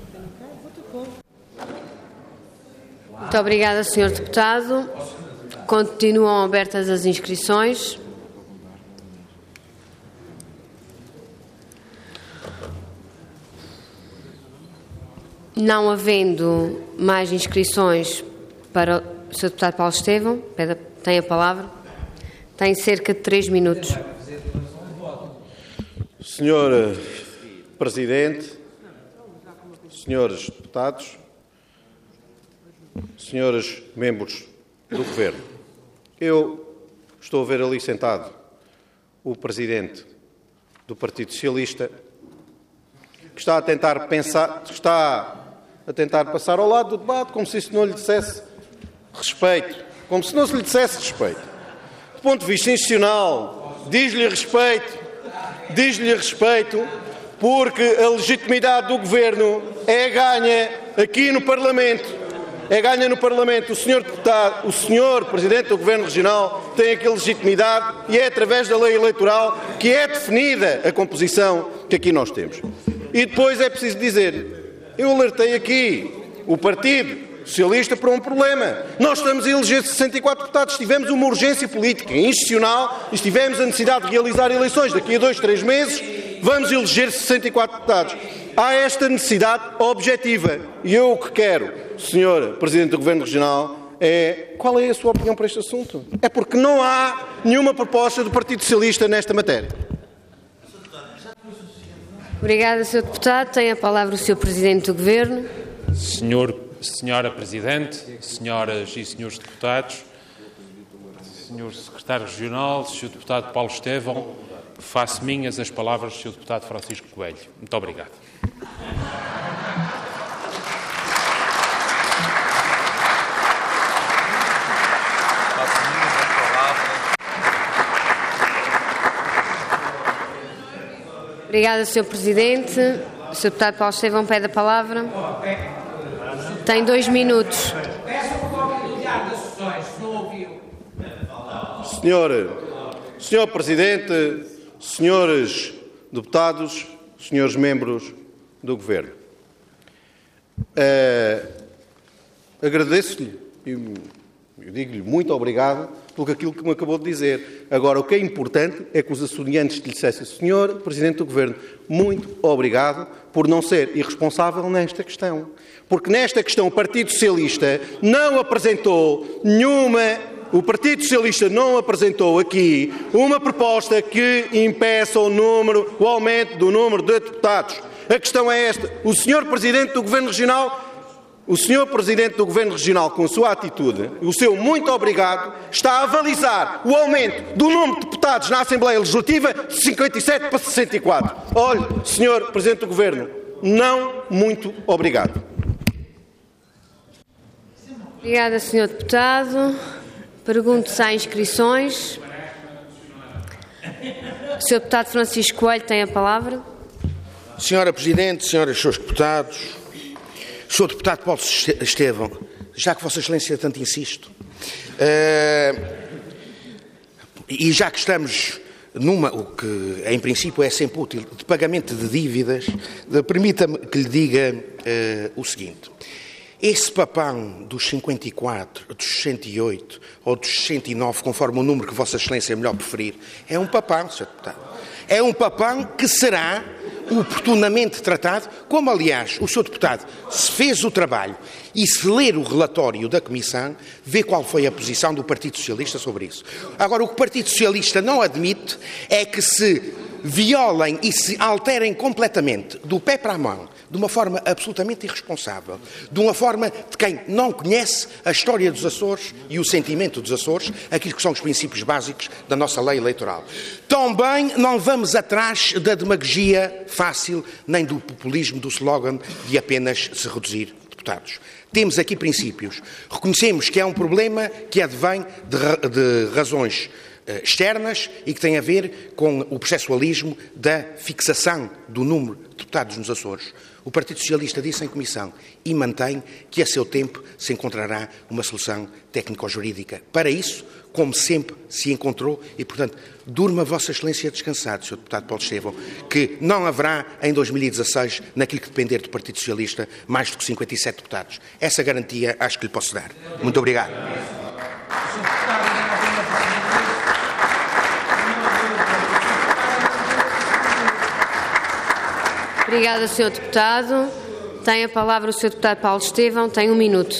Muito obrigada, senhor Deputado. Continuam abertas as inscrições. Não havendo mais inscrições para o senhor Deputado Paulo Estevão, tem a palavra. Tem cerca de três minutos. senhor Presidente, senhores deputados, senhores membros do Governo, eu estou a ver ali sentado o Presidente do Partido Socialista, que está a tentar pensar, está a tentar passar ao lado do debate, como se isso não lhe dissesse respeito, como se não se lhe dissesse respeito. Do ponto de vista institucional, diz-lhe respeito, diz-lhe respeito, porque a legitimidade do Governo é ganha aqui no Parlamento, é ganha no Parlamento. O senhor deputado, o senhor Presidente do Governo Regional tem aqui legitimidade e é através da lei eleitoral que é definida a composição que aqui nós temos. E depois é preciso dizer, eu alertei aqui o Partido Socialista para um problema. Nós estamos a eleger sessenta e quatro deputados, tivemos uma urgência política e institucional e tivemos a necessidade de realizar eleições daqui a dois, três meses, vamos eleger sessenta e quatro deputados. Há esta necessidade objetiva e eu o que quero, senhor Presidente do Governo Regional, é qual é a sua opinião para este assunto? É porque não há nenhuma proposta do Partido Socialista nesta matéria. Obrigada, senhor Deputado. Tem a palavra o senhor Presidente do Governo. Senhor, senhora Presidente, senhoras e senhores deputados, senhor Secretário Regional, senhor Deputado Paulo Estevão, faço minhas as palavras do senhor Deputado Francisco Coelho. Muito obrigado. Obrigada, senhor Presidente. O senhor Deputado Paulo Estevão pede a palavra. Tem dois minutos. Senhor, senhor Presidente, senhores deputados, senhores membros do Governo, uh, agradeço-lhe e eu digo-lhe muito obrigado por aquilo que me acabou de dizer. Agora, o que é importante é que os açorianos lhe dissessem, senhor Presidente do Governo, muito obrigado por não ser irresponsável nesta questão. Porque nesta questão o Partido Socialista não apresentou nenhuma o Partido Socialista não apresentou aqui uma proposta que impeça o número, o aumento do número de deputados. A questão é esta. O senhor Presidente do Governo Regional, o senhor Presidente do Governo Regional, com a sua atitude, o seu muito obrigado, está a avalizar o aumento do número de deputados na Assembleia Legislativa de cinquenta e sete para sessenta e quatro. Olhe, senhor Presidente do Governo, não muito obrigado. Obrigada, senhor Deputado. Pergunto se há inscrições. O senhor Deputado Francisco Coelho tem a palavra. Senhora Presidente, senhoras e senhores deputados, senhor Deputado Paulo Estevão, já que Vossa Excelência tanto insisto, uh, e já que estamos numa, o que em princípio é sempre útil, de pagamento de dívidas, permita-me que lhe diga uh, o seguinte. Esse papão dos cinquenta e quatro, dos sessenta e oito ou dos sessenta e nove, conforme o número que Vossa Excelência é melhor preferir, é um papão, senhor Deputado. É um papão que será oportunamente tratado, como aliás o senhor Deputado se fez o trabalho e se ler o relatório da Comissão, vê qual foi a posição do Partido Socialista sobre isso. Agora, o que o Partido Socialista não admite é que se violem e se alterem completamente, do pé para a mão, de uma forma absolutamente irresponsável, de uma forma de quem não conhece a história dos Açores e o sentimento dos Açores, aquilo que são os princípios básicos da nossa lei eleitoral. Também não vamos atrás da demagogia fácil, nem do populismo, do slogan de apenas se reduzir deputados. Temos aqui princípios. Reconhecemos que é um problema que advém de, ra- de razões externas e que tem a ver com o processualismo da fixação do número de deputados nos Açores. O Partido Socialista disse em comissão e mantém que a seu tempo se encontrará uma solução técnico-jurídica. Para isso, como sempre se encontrou, e portanto, durma Vossa Excelência descansado, senhor Deputado Paulo Estevão, que não haverá em dois mil e dezasseis, naquilo que depender do Partido Socialista, mais do que cinquenta e sete deputados. Essa garantia acho que lhe posso dar. Muito obrigado. Obrigada, senhor Deputado. Tem a palavra o senhor Deputado Paulo Estevão. Tem um minuto.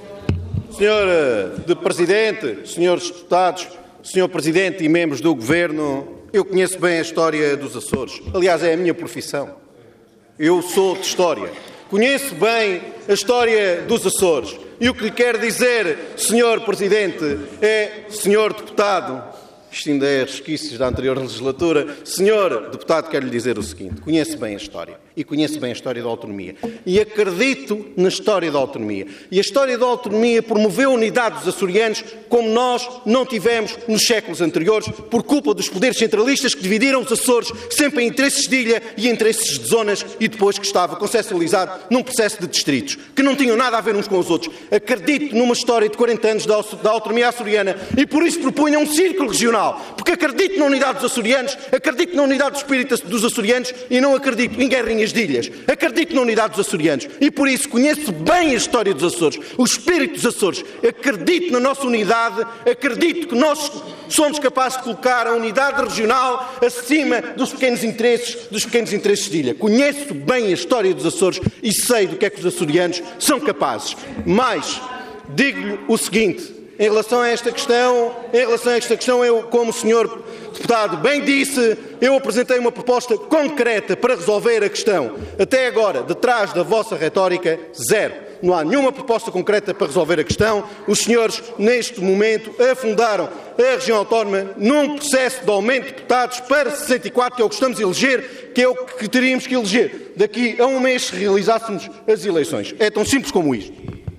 senhor de Presidente, senhores deputados, senhor Presidente e membros do Governo, eu conheço bem a história dos Açores. Aliás, é a minha profissão. Eu sou de História. Conheço bem a história dos Açores. E o que lhe quero dizer, senhor Presidente, é, senhor Deputado, isto ainda é resquícios da anterior legislatura, senhor Deputado, quero lhe dizer o seguinte, conheço bem a história e conheço bem a história da autonomia e acredito na história da autonomia. E a história da autonomia promoveu a unidade dos açorianos como nós não tivemos nos séculos anteriores por culpa dos poderes centralistas que dividiram os Açores sempre em interesses de ilha e interesses de zonas e depois que estava conceptualizado num processo de distritos que não tinham nada a ver uns com os outros. Acredito numa história de quarenta anos da, da autonomia açoriana e por isso propunha um círculo regional, porque acredito na unidade dos açorianos, acredito na unidade do espírito dos açorianos e não acredito em guerrinhas de ilhas. Acredito na unidade dos açorianos e por isso conheço bem a história dos Açores, o espírito dos Açores. Acredito na nossa unidade, acredito que nós somos capazes de colocar a unidade regional acima dos pequenos interesses, dos pequenos interesses de ilha. Conheço bem a história dos Açores e sei do que é que os açorianos são capazes. Mas digo-lhe o seguinte, em relação a esta questão, em relação a esta questão, eu, como o senhor Deputado bem disse, eu apresentei uma proposta concreta para resolver a questão. Até agora, detrás da vossa retórica, zero. Não há nenhuma proposta concreta para resolver a questão. Os senhores, neste momento, afundaram a região autónoma num processo de aumento de deputados para sessenta e quatro, que é o que estamos a eleger, que é o que teríamos que eleger daqui a um mês se realizássemos as eleições. É tão simples como isto.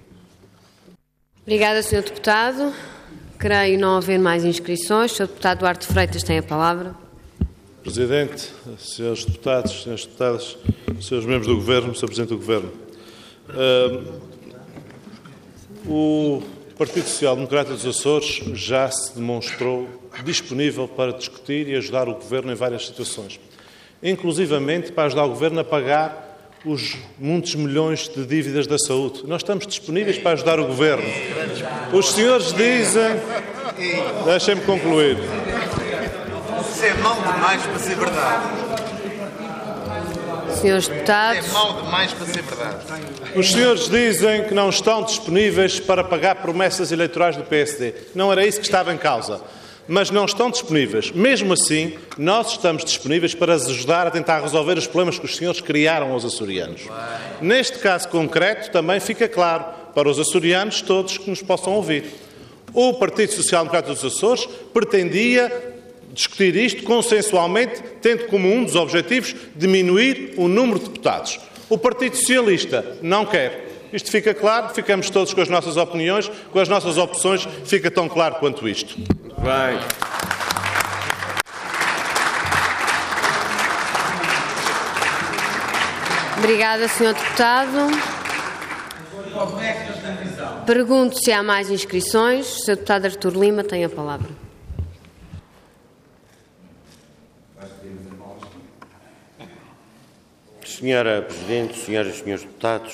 Obrigada, senhor Deputado. Creio não haver mais inscrições. O senhor Deputado Duarte Freitas tem a palavra. Presidente, senhores deputados, senhores deputadas, senhores membros do Governo, senhor Presidente do Governo. Uh, o Partido Social Democrata dos Açores já se demonstrou disponível para discutir e ajudar o Governo em várias situações, inclusivamente para ajudar o Governo a pagar os muitos milhões de dívidas da saúde. Nós estamos disponíveis para ajudar o Governo. Os senhores dizem... Deixem-me concluir. Isso é mau demais para ser verdade. senhores deputados. É mau demais para ser verdade. Os senhores dizem que não estão disponíveis para pagar promessas eleitorais do P S D. Não era isso que estava em causa. Mas não estão disponíveis. Mesmo assim, nós estamos disponíveis para as ajudar a tentar resolver os problemas que os senhores criaram aos açorianos. Neste caso concreto, também fica claro para os açorianos todos que nos possam ouvir. O Partido Social Democrata dos Açores pretendia discutir isto consensualmente, tendo como um dos objetivos diminuir o número de deputados. O Partido Socialista não quer. Isto fica claro, ficamos todos com as nossas opiniões, com as nossas opções, fica tão claro quanto isto. Bem. Obrigada, senhor Deputado. Pergunto se há mais inscrições. O senhor Deputado Artur Lima tem a palavra. Senhora Presidente, senhoras e senhores deputados,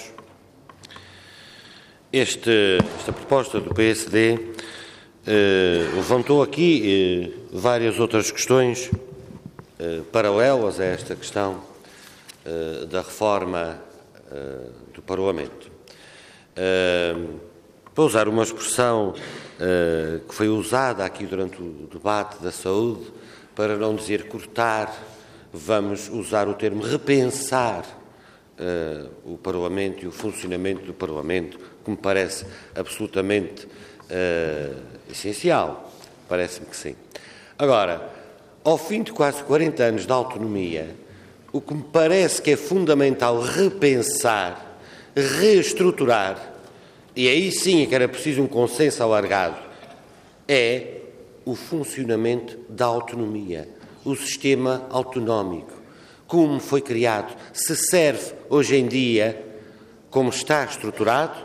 este, esta proposta do P S D eh, levantou aqui eh, várias outras questões eh, paralelas a esta questão eh, da reforma eh, do Parlamento. Eh, para usar uma expressão eh, que foi usada aqui durante o debate da saúde, para não dizer cortar, vamos usar o termo repensar uh, o Parlamento e o funcionamento do Parlamento, que me parece absolutamente uh, essencial. Parece-me que sim. Agora, ao fim de quase quarenta anos de autonomia, o que me parece que é fundamental repensar, reestruturar, e aí sim é que era preciso um consenso alargado, é o funcionamento da autonomia. O sistema autonómico, como foi criado, se serve hoje em dia como está estruturado,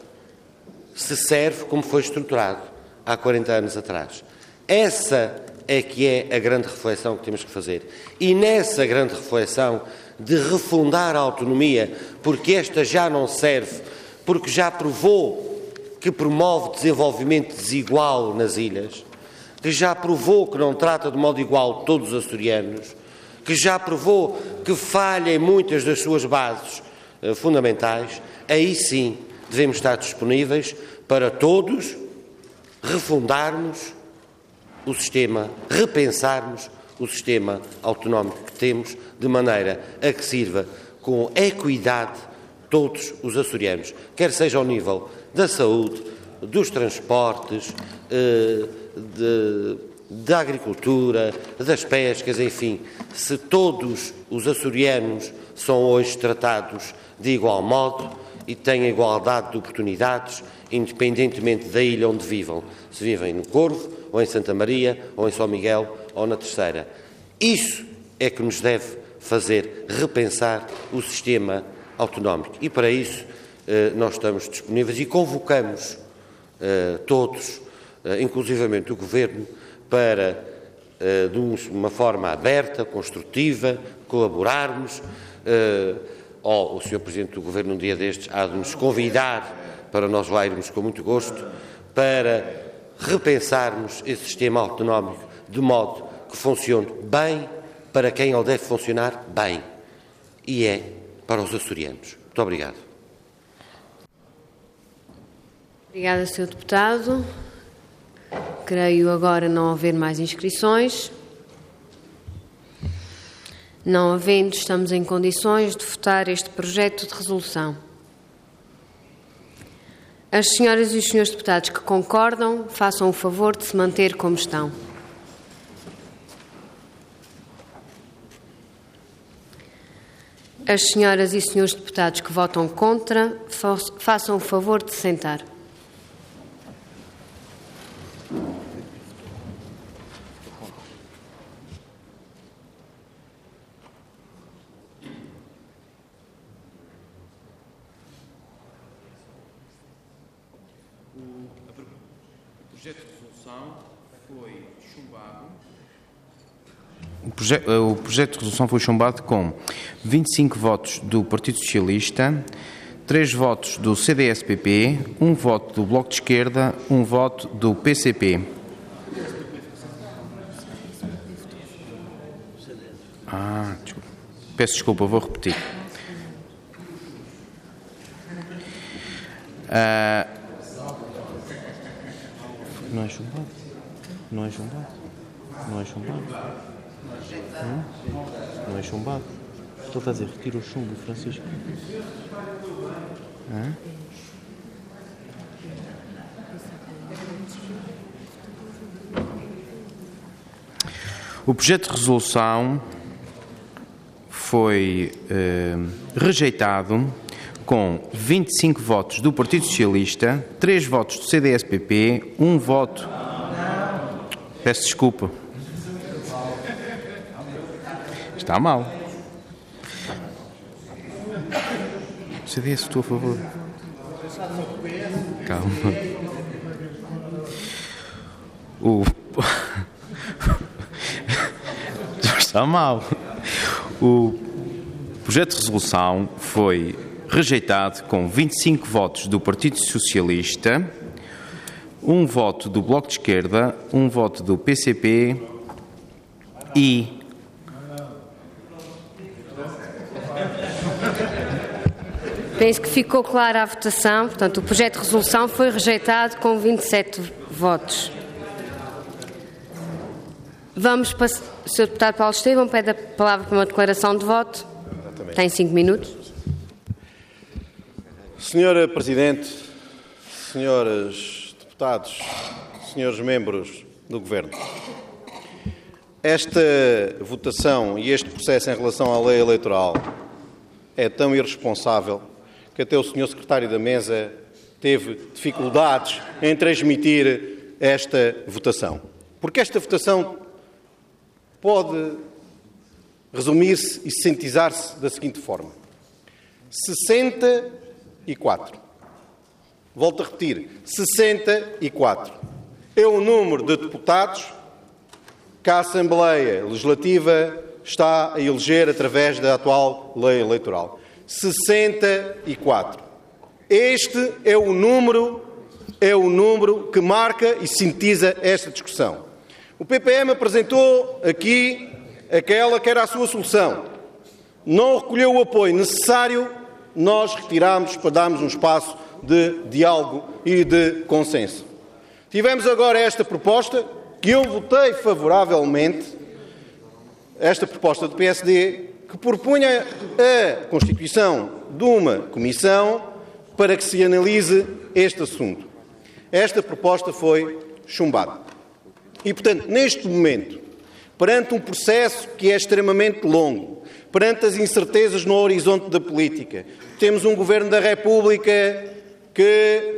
se serve como foi estruturado há quarenta anos atrás. Essa é que é a grande reflexão que temos que fazer. E nessa grande reflexão de refundar a autonomia, porque esta já não serve, porque já provou que promove desenvolvimento desigual nas ilhas, que já provou que não trata de modo igual todos os açorianos, que já provou que falha em muitas das suas bases uh, fundamentais, aí sim devemos estar disponíveis para todos refundarmos o sistema, repensarmos o sistema autonómico que temos, de maneira a que sirva com equidade todos os açorianos, quer seja ao nível da saúde, dos transportes, uh, De, da agricultura, das pescas, enfim, se todos os açorianos são hoje tratados de igual modo e têm igualdade de oportunidades, independentemente da ilha onde vivam, se vivem no Corvo, ou em Santa Maria, ou em São Miguel, ou na Terceira. Isso é que nos deve fazer repensar o sistema autonómico. E para isso eh, nós estamos disponíveis e convocamos eh, todos, inclusivamente o Governo, para, de uma forma aberta, construtiva, colaborarmos, ou o senhor Presidente do Governo, um dia destes, há de nos convidar para nós lá irmos com muito gosto, para repensarmos esse sistema autonómico de modo que funcione bem para quem ele deve funcionar bem, e é para os açorianos. Muito obrigado. Obrigada, senhor Deputado. Creio agora não haver mais inscrições. Não havendo, estamos em condições de votar este projeto de resolução. As senhoras e os senhores deputados que concordam, façam o favor de se manter como estão. As senhoras e senhores deputados que votam contra, façam o favor de se sentar. O projeto de resolução foi chumbado. O, proje o projeto de resolução foi chumbado com vinte e cinco votos do Partido Socialista, três votos do C D S P P, um voto do Bloco de Esquerda, um voto do P C P. Ah, desculpa. Peço desculpa, vou repetir. Uh, não é chumbado? Não é chumbado? Não é chumbado? Não, não é chumbado. Estou a dizer, retira o chumbo, Francisco. Hã? O projeto de resolução foi eh, rejeitado com vinte e cinco votos do Partido Socialista, três votos do C D S P P, um voto... Peço desculpa. Está mal. O C D S votou a favor. Calma. O... Está mal. O projeto de resolução foi rejeitado com vinte e cinco votos do Partido Socialista, um voto do Bloco de Esquerda, um voto do P C P e penso que ficou clara a votação. Portanto, o projeto de resolução foi rejeitado com vinte e sete votos. Vamos para... O senhor Deputado Paulo Estevão pede a palavra para uma declaração de voto. Exatamente. Tem cinco minutos. Senhora Presidente, senhoras deputados, senhores membros do Governo, esta votação e este processo em relação à lei eleitoral é tão irresponsável que até o senhor Secretário da Mesa teve dificuldades em transmitir esta votação. Porque esta votação pode resumir-se e sintetizar-se da seguinte forma. sessenta e quatro. Volto a repetir. sessenta e quatro. É o número de deputados que a Assembleia Legislativa está a eleger através da atual lei eleitoral. sessenta e quatro. Este é o número, é o número que marca e sintetiza esta discussão. O P P M apresentou aqui aquela que era a sua solução. Não recolheu o apoio necessário, nós retirámos para darmos um espaço de diálogo e de consenso. Tivemos agora esta proposta, que eu votei favoravelmente, esta proposta do P S D, que propunha a constituição de uma comissão para que se analise este assunto. Esta proposta foi chumbada. E, portanto, neste momento, perante um processo que é extremamente longo, perante as incertezas no horizonte da política, temos um Governo da República que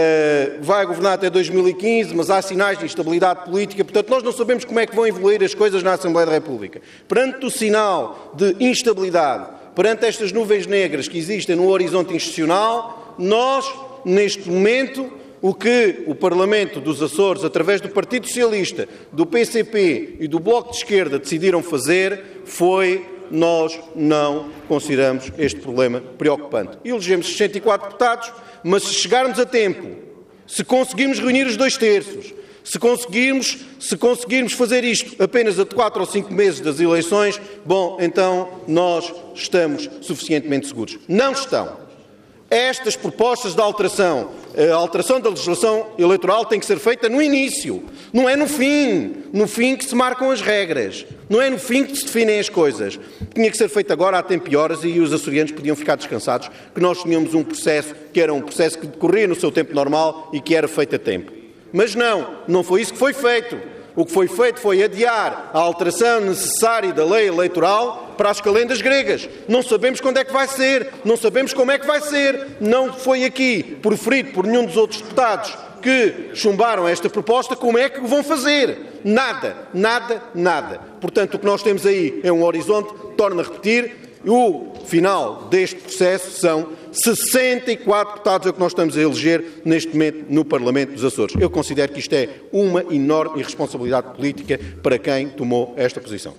uh, vai governar até dois mil e quinze, mas há sinais de instabilidade política, portanto, nós não sabemos como é que vão evoluir as coisas na Assembleia da República. Perante o sinal de instabilidade, perante estas nuvens negras que existem no horizonte institucional, nós, neste momento, o que o Parlamento dos Açores, através do Partido Socialista, do P C P e do Bloco de Esquerda, decidiram fazer foi: nós não consideramos este problema preocupante. Elegemos sessenta e quatro deputados, mas se chegarmos a tempo, se conseguirmos reunir os dois terços, se conseguirmos, se conseguirmos fazer isto apenas a quatro ou cinco meses das eleições, bom, então nós estamos suficientemente seguros. Não estão. Estas propostas de alteração, a alteração da legislação eleitoral tem que ser feita no início, não é no fim, no fim que se marcam as regras, não é no fim que se definem as coisas. Tinha que ser feito agora, há tempo e horas, e os açorianos podiam ficar descansados, que nós tínhamos um processo que era um processo que decorria no seu tempo normal e que era feito a tempo. Mas não, não foi isso que foi feito. O que foi feito foi adiar a alteração necessária da lei eleitoral para as calendas gregas. Não sabemos quando é que vai ser, não sabemos como é que vai ser. Não foi aqui proferido por nenhum dos outros deputados que chumbaram esta proposta como é que o vão fazer. Nada, nada, nada. Portanto, o que nós temos aí é um horizonte, torno a repetir, o final deste processo são sessenta e quatro deputados a que nós estamos a eleger neste momento no Parlamento dos Açores. Eu considero que isto é uma enorme irresponsabilidade política para quem tomou esta posição.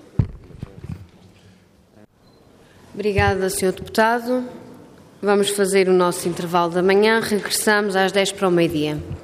Obrigada, senhor Deputado. Vamos fazer o nosso intervalo da manhã. Regressamos às dez para o meio-dia.